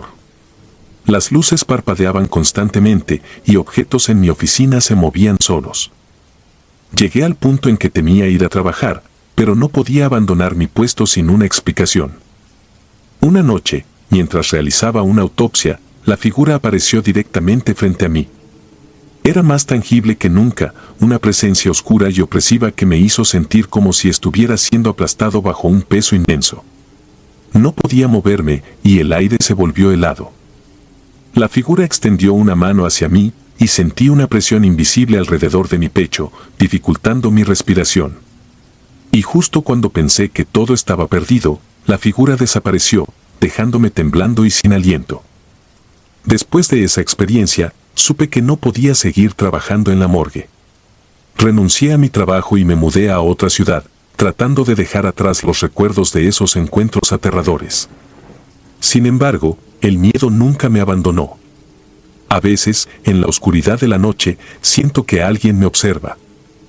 Speaker 1: Las luces parpadeaban constantemente y objetos en mi oficina se movían solos. Llegué al punto en que temía ir a trabajar, pero no podía abandonar mi puesto sin una explicación. Una noche, mientras realizaba una autopsia, la figura apareció directamente frente a mí. Era más tangible que nunca, una presencia oscura y opresiva que me hizo sentir como si estuviera siendo aplastado bajo un peso inmenso. No podía moverme y el aire se volvió helado. La figura extendió una mano hacia mí y sentí una presión invisible alrededor de mi pecho, dificultando mi respiración. Y justo cuando pensé que todo estaba perdido, la figura desapareció, dejándome temblando y sin aliento. Después de esa experiencia, supe que no podía seguir trabajando en la morgue. Renuncié a mi trabajo y me mudé a otra ciudad, tratando de dejar atrás los recuerdos de esos encuentros aterradores. Sin embargo, el miedo nunca me abandonó. A veces, en la oscuridad de la noche, siento que alguien me observa.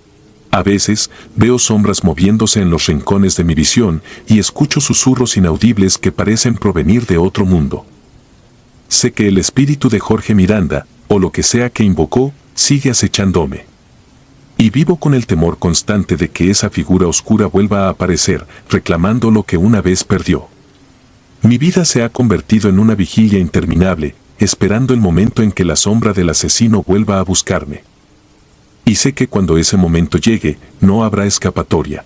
Speaker 1: A veces, veo sombras moviéndose en los rincones de mi visión y escucho susurros inaudibles que parecen provenir de otro mundo. Sé que el espíritu de Jorge Miranda, o lo que sea que invocó, sigue acechándome. Y vivo con el temor constante de que esa figura oscura vuelva a aparecer, reclamando lo que una vez perdió. Mi vida se ha convertido en una vigilia interminable, esperando el momento en que la sombra del asesino vuelva a buscarme. Y sé que cuando ese momento llegue, no habrá escapatoria.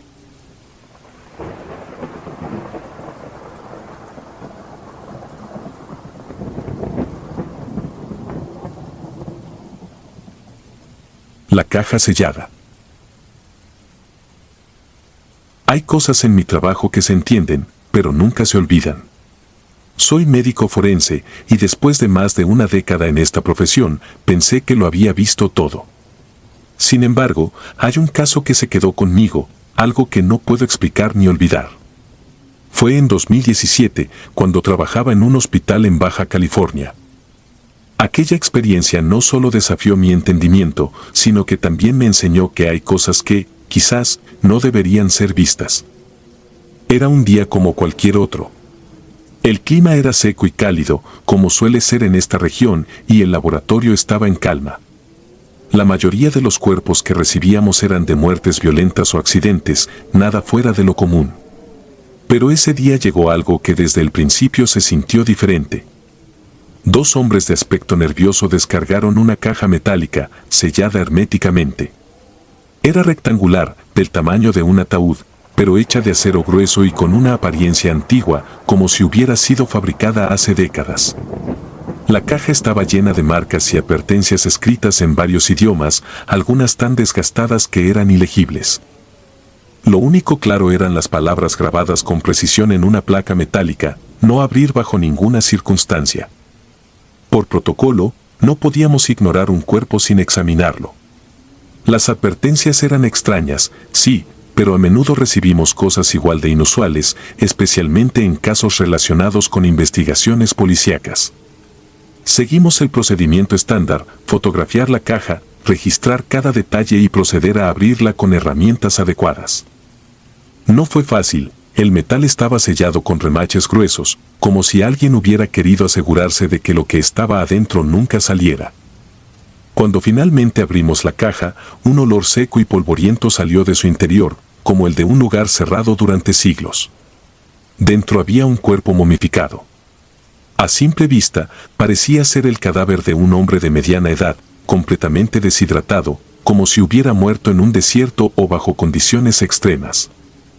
Speaker 1: La caja sellada. Hay cosas en mi trabajo que se entienden, pero nunca se olvidan. Soy médico forense y después de más de una década en esta profesión, pensé que lo había visto todo. Sin embargo, hay un caso que se quedó conmigo, algo que no puedo explicar ni olvidar. Fue en 2017, cuando trabajaba en un hospital en Baja California. Aquella experiencia no solo desafió mi entendimiento, sino que también me enseñó que hay cosas que, quizás, no deberían ser vistas. Era un día como cualquier otro. El clima era seco y cálido, como suele ser en esta región, y el laboratorio estaba en calma. La mayoría de los cuerpos que recibíamos eran de muertes violentas o accidentes, nada fuera de lo común. Pero ese día llegó algo que desde el principio se sintió diferente. 2 hombres de aspecto nervioso descargaron una caja metálica, sellada herméticamente. Era rectangular, del tamaño de un ataúd, pero hecha de acero grueso y con una apariencia antigua, como si hubiera sido fabricada hace décadas. La caja estaba llena de marcas y advertencias escritas en varios idiomas, algunas tan desgastadas que eran ilegibles. Lo único claro eran las palabras grabadas con precisión en una placa metálica: no abrir bajo ninguna circunstancia. Por protocolo, no podíamos ignorar un cuerpo sin examinarlo. Las advertencias eran extrañas, sí, pero a menudo recibimos cosas igual de inusuales, especialmente en casos relacionados con investigaciones policíacas. Seguimos el procedimiento estándar: fotografiar la caja, registrar cada detalle y proceder a abrirla con herramientas adecuadas. No fue fácil. El metal estaba sellado con remaches gruesos, como si alguien hubiera querido asegurarse de que lo que estaba adentro nunca saliera. Cuando finalmente abrimos la caja, un olor seco y polvoriento salió de su interior, como el de un lugar cerrado durante siglos. Dentro había un cuerpo momificado. A simple vista, parecía ser el cadáver de un hombre de mediana edad, completamente deshidratado, como si hubiera muerto en un desierto o bajo condiciones extremas.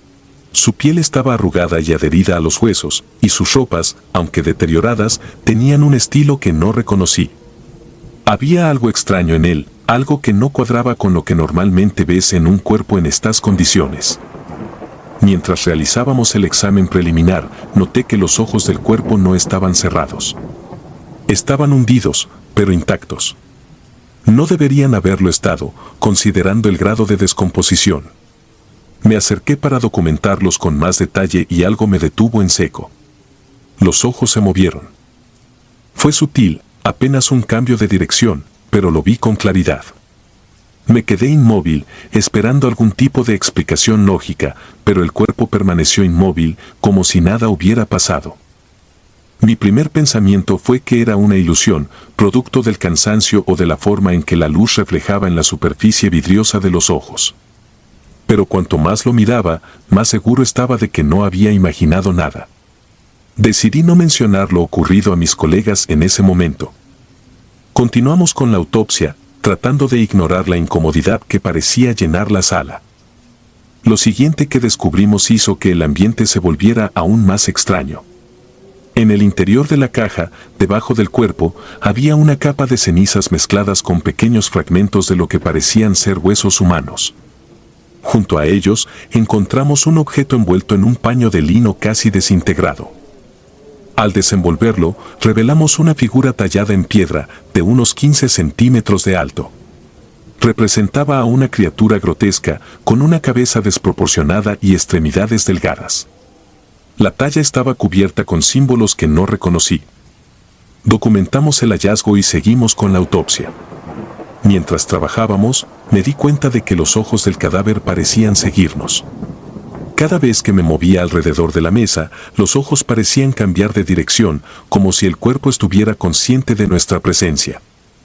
Speaker 1: Su piel estaba arrugada y adherida a los huesos, y sus ropas, aunque deterioradas, tenían un estilo que no reconocí. Había algo extraño en él, algo que no cuadraba con lo que normalmente ves en un cuerpo en estas condiciones. Mientras realizábamos el examen preliminar, noté que los ojos del cuerpo no estaban cerrados. Estaban hundidos, pero intactos. No deberían haberlo estado, considerando el grado de descomposición. Me acerqué para documentarlos con más detalle y algo me detuvo en seco. Los ojos se movieron. Fue sutil, apenas un cambio de dirección, pero lo vi con claridad. Me quedé inmóvil, esperando algún tipo de explicación lógica, pero el cuerpo permaneció inmóvil, como si nada hubiera pasado. Mi primer pensamiento fue que era una ilusión, producto del cansancio o de la forma en que la luz reflejaba en la superficie vidriosa de los ojos. Pero cuanto más lo miraba, más seguro estaba de que no había imaginado nada. Decidí no mencionar lo ocurrido a mis colegas en ese momento. Continuamos con la autopsia, tratando de ignorar la incomodidad que parecía llenar la sala. Lo siguiente que descubrimos hizo que el ambiente se volviera aún más extraño. En el interior de la caja, debajo del cuerpo, había una capa de cenizas mezcladas con pequeños fragmentos de lo que parecían ser huesos humanos. Junto a ellos, encontramos un objeto envuelto en un paño de lino casi desintegrado. Al desenvolverlo, revelamos una figura tallada en piedra, de unos 15 centímetros de alto. Representaba a una criatura grotesca, con una cabeza desproporcionada y extremidades delgadas. La talla estaba cubierta con símbolos que no reconocí. Documentamos el hallazgo y seguimos con la autopsia. Mientras trabajábamos, me di cuenta de que los ojos del cadáver parecían seguirnos. Cada vez que me movía alrededor de la mesa, los ojos parecían cambiar de dirección, como si el cuerpo estuviera consciente de nuestra presencia.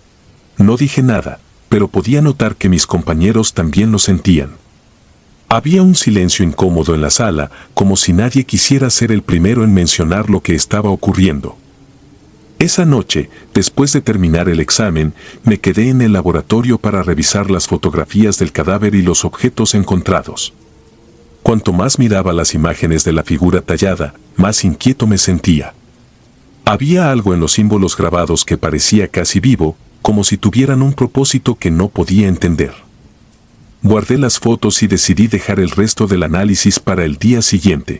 Speaker 1: No dije nada, pero podía notar que mis compañeros también lo sentían. Había un silencio incómodo en la sala, como si nadie quisiera ser el primero en mencionar lo que estaba ocurriendo. Esa noche, después de terminar el examen, me quedé en el laboratorio para revisar las fotografías del cadáver y los objetos encontrados. Cuanto más miraba las imágenes de la figura tallada, más inquieto me sentía. Había algo en los símbolos grabados que parecía casi vivo, como si tuvieran un propósito que no podía entender. Guardé las fotos y decidí dejar el resto del análisis para el día siguiente.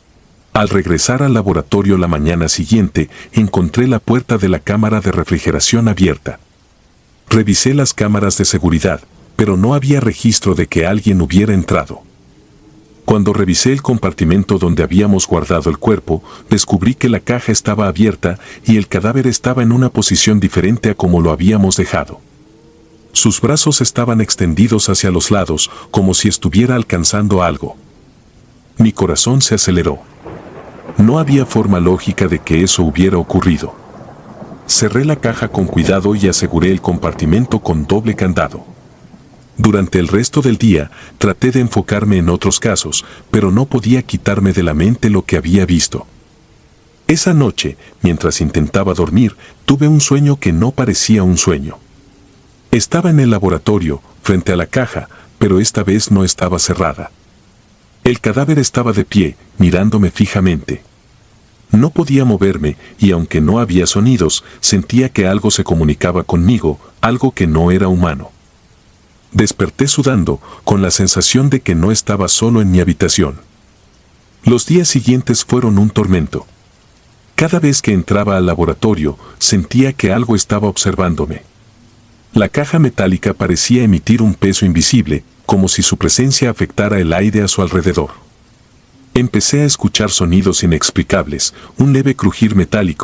Speaker 1: Al regresar al laboratorio la mañana siguiente, encontré la puerta de la cámara de refrigeración abierta. Revisé las cámaras de seguridad, pero no había registro de que alguien hubiera entrado. Cuando revisé el compartimento donde habíamos guardado el cuerpo, descubrí que la caja estaba abierta y el cadáver estaba en una posición diferente a como lo habíamos dejado. Sus brazos estaban extendidos hacia los lados, como si estuviera alcanzando algo. Mi corazón se aceleró. No había forma lógica de que eso hubiera ocurrido. Cerré la caja con cuidado y aseguré el compartimento con doble candado. Durante el resto del día, traté de enfocarme en otros casos, pero no podía quitarme de la mente lo que había visto. Esa noche, mientras intentaba dormir, tuve un sueño que no parecía un sueño. Estaba en el laboratorio, frente a la caja, pero esta vez no estaba cerrada. El cadáver estaba de pie, mirándome fijamente. No podía moverme, y aunque no había sonidos, sentía que algo se comunicaba conmigo, algo que no era humano. Desperté sudando, con la sensación de que no estaba solo en mi habitación. Los días siguientes fueron un tormento. Cada vez que entraba al laboratorio, sentía que algo estaba observándome. La caja metálica parecía emitir un peso invisible, como si su presencia afectara el aire a su alrededor. Empecé a escuchar sonidos inexplicables, un leve crujir metálico,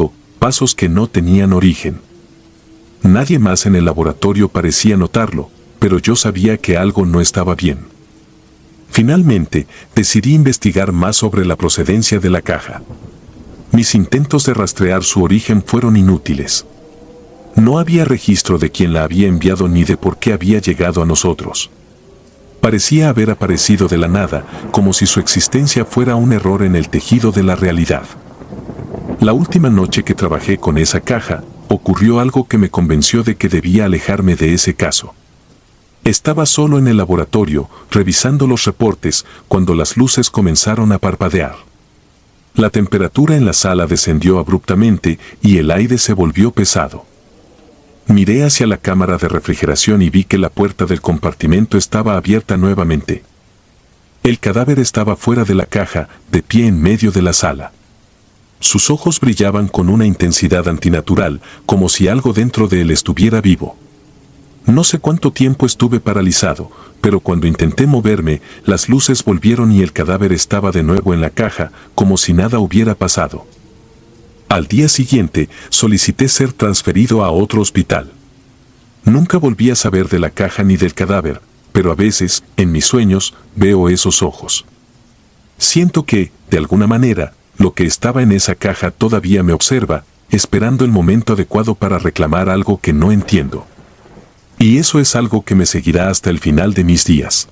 Speaker 1: pasos que no tenían origen. Nadie más en el laboratorio parecía notarlo, pero yo sabía que algo no estaba bien. Finalmente, decidí investigar más sobre la procedencia de la caja. Mis intentos de rastrear su origen fueron inútiles. No había registro de quién la había enviado ni de por qué había llegado a nosotros. Parecía haber aparecido de la nada, como si su existencia fuera un error en el tejido de la realidad. La última noche que trabajé con esa caja, ocurrió algo que me convenció de que debía alejarme de ese caso. Estaba solo en el laboratorio, revisando los reportes, cuando las luces comenzaron a parpadear. La temperatura en la sala descendió abruptamente y el aire se volvió pesado. Miré hacia la cámara de refrigeración y vi que la puerta del compartimento estaba abierta nuevamente. El cadáver estaba fuera de la caja, de pie en medio de la sala. Sus ojos brillaban con una intensidad antinatural, como si algo dentro de él estuviera vivo. No sé cuánto tiempo estuve paralizado, pero cuando intenté moverme, las luces volvieron y el cadáver estaba de nuevo en la caja, como si nada hubiera pasado. Al día siguiente, solicité ser transferido a otro hospital. Nunca volví a saber de la caja ni del cadáver, pero a veces, en mis sueños, veo esos ojos. Siento que, de alguna manera, lo que estaba en esa caja todavía me observa, esperando el momento adecuado para reclamar algo que no entiendo. Y eso es algo que me seguirá hasta el final de mis días.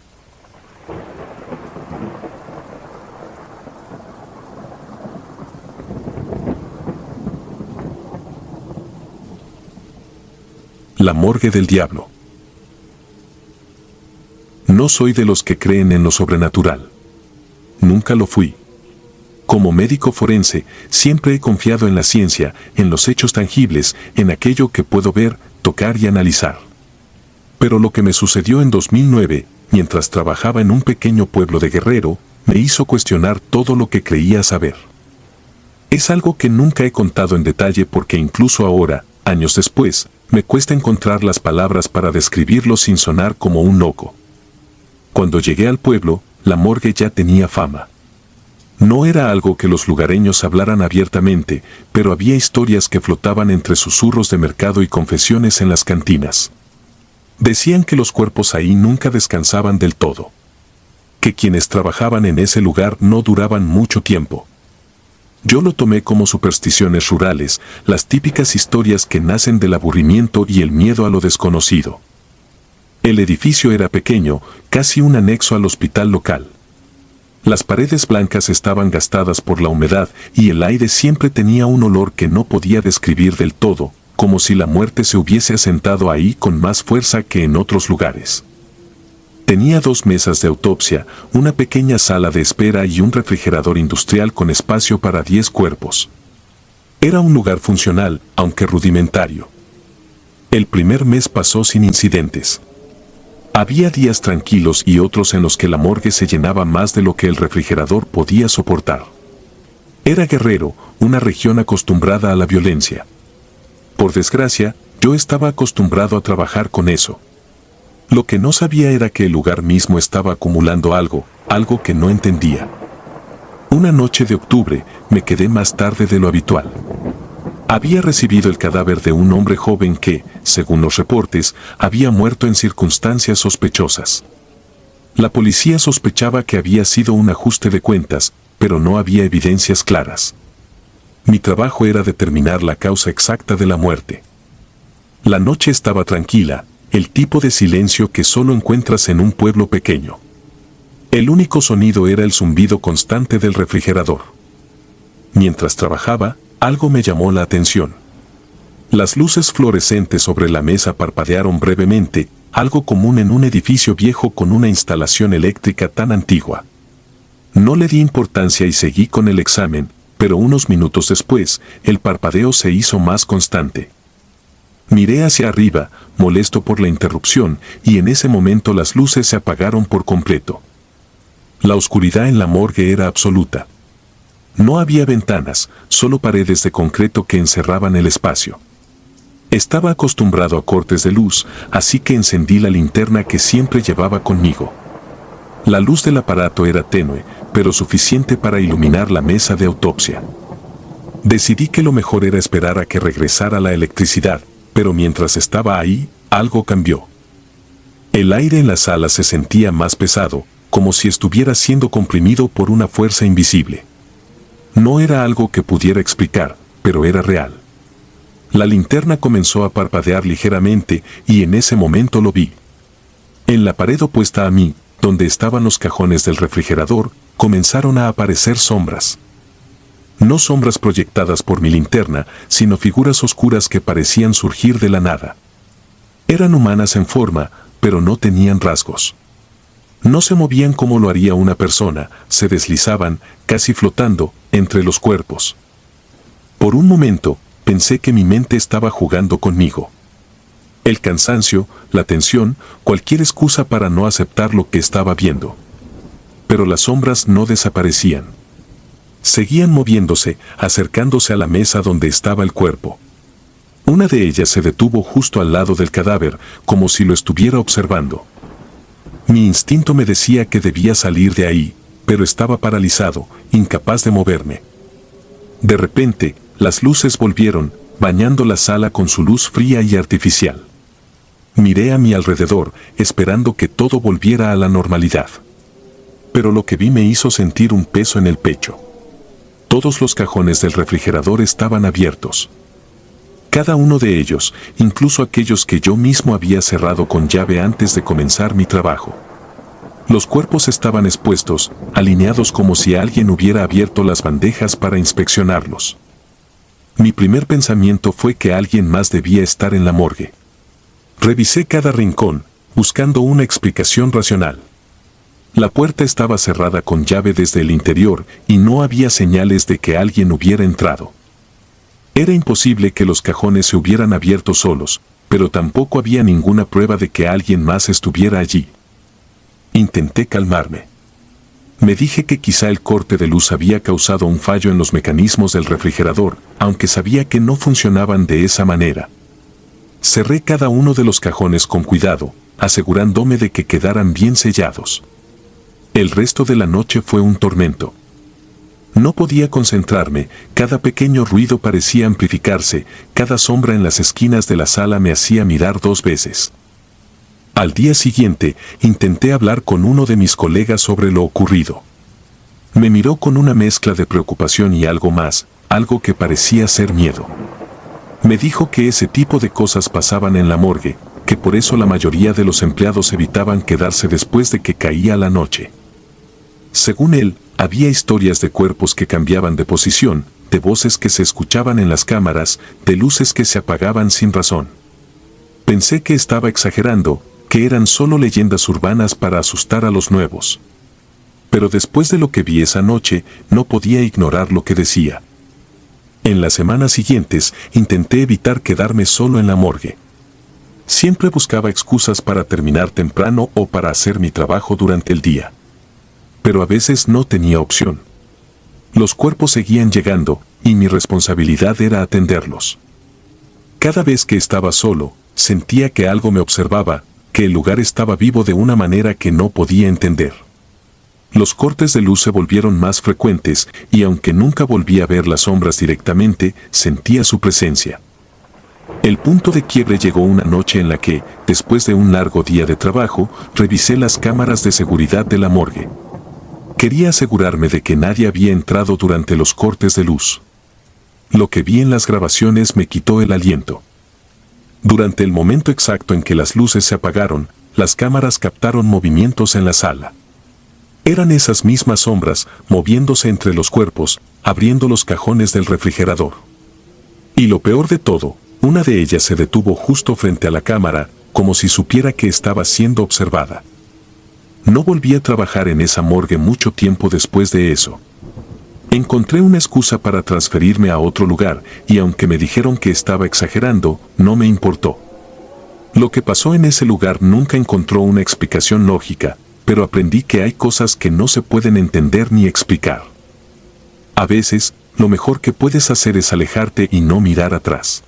Speaker 1: La morgue del diablo. No soy de los que creen en lo sobrenatural. Nunca lo fui. Como médico forense, siempre he confiado en la ciencia, en los hechos tangibles, en aquello que puedo ver, tocar y analizar. Pero lo que me sucedió en 2009, mientras trabajaba en un pequeño pueblo de Guerrero, me hizo cuestionar todo lo que creía saber. Es algo que nunca he contado en detalle porque incluso ahora, años después, me cuesta encontrar las palabras para describirlo sin sonar como un loco. Cuando llegué al pueblo, la morgue ya tenía fama. No era algo que los lugareños hablaran abiertamente, pero había historias que flotaban entre susurros de mercado y confesiones en las cantinas. Decían que los cuerpos ahí nunca descansaban del todo. Que quienes trabajaban en ese lugar no duraban mucho tiempo. Yo lo tomé como supersticiones rurales, las típicas historias que nacen del aburrimiento y el miedo a lo desconocido. El edificio era pequeño, casi un anexo al hospital local. Las paredes blancas estaban gastadas por la humedad y el aire siempre tenía un olor que no podía describir del todo, como si la muerte se hubiese asentado ahí con más fuerza que en otros lugares. Tenía 2 mesas de autopsia, una pequeña sala de espera y un refrigerador industrial con espacio para 10 cuerpos. Era un lugar funcional, aunque rudimentario. El primer mes pasó sin incidentes. Había días tranquilos y otros en los que la morgue se llenaba más de lo que el refrigerador podía soportar. Era Guerrero, una región acostumbrada a la violencia. Por desgracia, yo estaba acostumbrado a trabajar con eso. Lo que no sabía era que el lugar mismo estaba acumulando algo que no entendía. Una noche de octubre, me quedé más tarde de lo habitual. Había recibido el cadáver de un hombre joven que, según los reportes, había muerto en circunstancias sospechosas. La policía sospechaba que había sido un ajuste de cuentas, pero no había evidencias claras. Mi trabajo era determinar la causa exacta de la muerte. La noche estaba tranquila, el tipo de silencio que solo encuentras en un pueblo pequeño. El único sonido era el zumbido constante del refrigerador. Mientras trabajaba, algo me llamó la atención. Las luces fluorescentes sobre la mesa parpadearon brevemente, algo común en un edificio viejo con una instalación eléctrica tan antigua. No le di importancia y seguí con el examen, pero unos minutos después, el parpadeo se hizo más constante. Miré hacia arriba, molesto por la interrupción, y en ese momento las luces se apagaron por completo. La oscuridad en la morgue era absoluta. No había ventanas, solo paredes de concreto que encerraban el espacio. Estaba acostumbrado a cortes de luz, así que encendí la linterna que siempre llevaba conmigo. La luz del aparato era tenue, pero suficiente para iluminar la mesa de autopsia. Decidí que lo mejor era esperar a que regresara la electricidad, pero mientras estaba ahí, algo cambió. El aire en la sala se sentía más pesado, como si estuviera siendo comprimido por una fuerza invisible. No era algo que pudiera explicar, pero era real. La linterna comenzó a parpadear ligeramente y en ese momento lo vi. En la pared opuesta a mí, donde estaban los cajones del refrigerador, comenzaron a aparecer sombras. No sombras proyectadas por mi linterna, sino figuras oscuras que parecían surgir de la nada. Eran humanas en forma, pero no tenían rasgos. No se movían como lo haría una persona, se deslizaban, casi flotando, entre los cuerpos. Por un momento, pensé que mi mente estaba jugando conmigo. El cansancio, la tensión, cualquier excusa para no aceptar lo que estaba viendo. Pero las sombras no desaparecían. Seguían moviéndose, acercándose a la mesa donde estaba el cuerpo. Una de ellas se detuvo justo al lado del cadáver, como si lo estuviera observando. Mi instinto me decía que debía salir de ahí, pero estaba paralizado, incapaz de moverme. De repente, las luces volvieron, bañando la sala con su luz fría y artificial. Miré a mi alrededor, esperando que todo volviera a la normalidad. Pero lo que vi me hizo sentir un peso en el pecho. Todos los cajones del refrigerador estaban abiertos. Cada uno de ellos, incluso aquellos que yo mismo había cerrado con llave antes de comenzar mi trabajo. Los cuerpos estaban expuestos, alineados como si alguien hubiera abierto las bandejas para inspeccionarlos. Mi primer pensamiento fue que alguien más debía estar en la morgue. Revisé cada rincón, buscando una explicación racional. La puerta estaba cerrada con llave desde el interior y no había señales de que alguien hubiera entrado. Era imposible que los cajones se hubieran abierto solos, pero tampoco había ninguna prueba de que alguien más estuviera allí. Intenté calmarme. Me dije que quizá el corte de luz había causado un fallo en los mecanismos del refrigerador, aunque sabía que no funcionaban de esa manera. Cerré cada uno de los cajones con cuidado, asegurándome de que quedaran bien sellados. El resto de la noche fue un tormento. No podía concentrarme, cada pequeño ruido parecía amplificarse, cada sombra en las esquinas de la sala me hacía mirar 2 veces. Al día siguiente, intenté hablar con uno de mis colegas sobre lo ocurrido. Me miró con una mezcla de preocupación y algo más, algo que parecía ser miedo. Me dijo que ese tipo de cosas pasaban en la morgue, que por eso la mayoría de los empleados evitaban quedarse después de que caía la noche. Según él, había historias de cuerpos que cambiaban de posición, de voces que se escuchaban en las cámaras, de luces que se apagaban sin razón. Pensé que estaba exagerando, que eran solo leyendas urbanas para asustar a los nuevos. Pero después de lo que vi esa noche, no podía ignorar lo que decía. En las semanas siguientes, intenté evitar quedarme solo en la morgue. Siempre buscaba excusas para terminar temprano o para hacer mi trabajo durante el día. Pero a veces no tenía opción. Los cuerpos seguían llegando, y mi responsabilidad era atenderlos. Cada vez que estaba solo, sentía que algo me observaba, que el lugar estaba vivo de una manera que no podía entender. Los cortes de luz se volvieron más frecuentes, y aunque nunca volví a ver las sombras directamente, sentía su presencia. El punto de quiebre llegó una noche en la que, después de un largo día de trabajo, revisé las cámaras de seguridad de la morgue. Quería asegurarme de que nadie había entrado durante los cortes de luz. Lo que vi en las grabaciones me quitó el aliento. Durante el momento exacto en que las luces se apagaron, las cámaras captaron movimientos en la sala. Eran esas mismas sombras, moviéndose entre los cuerpos, abriendo los cajones del refrigerador. Y lo peor de todo, una de ellas se detuvo justo frente a la cámara, como si supiera que estaba siendo observada. No volví a trabajar en esa morgue mucho tiempo después de eso. Encontré una excusa para transferirme a otro lugar, y aunque me dijeron que estaba exagerando, no me importó. Lo que pasó en ese lugar nunca encontró una explicación lógica, pero aprendí que hay cosas que no se pueden entender ni explicar. A veces, lo mejor que puedes hacer es alejarte y no mirar atrás.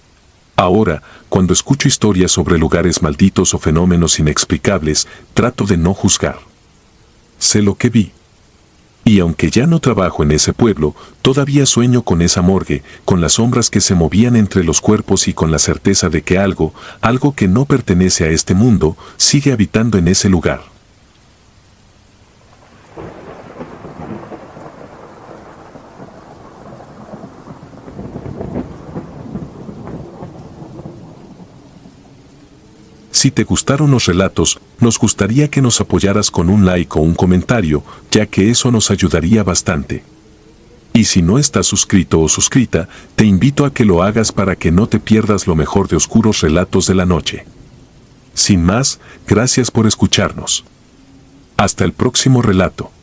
Speaker 1: Ahora, cuando escucho historias sobre lugares malditos o fenómenos inexplicables, trato de no juzgar. Sé lo que vi. Y aunque ya no trabajo en ese pueblo, todavía sueño con esa morgue, con las sombras que se movían entre los cuerpos y con la certeza de que algo que no pertenece a este mundo, sigue habitando en ese lugar. Si te gustaron los relatos, nos gustaría que nos apoyaras con un like o un comentario, ya que eso nos ayudaría bastante. Y si no estás suscrito o suscrita, te invito a que lo hagas para que no te pierdas lo mejor de Oscuros Relatos de la Noche. Sin más, gracias por escucharnos. Hasta el próximo relato.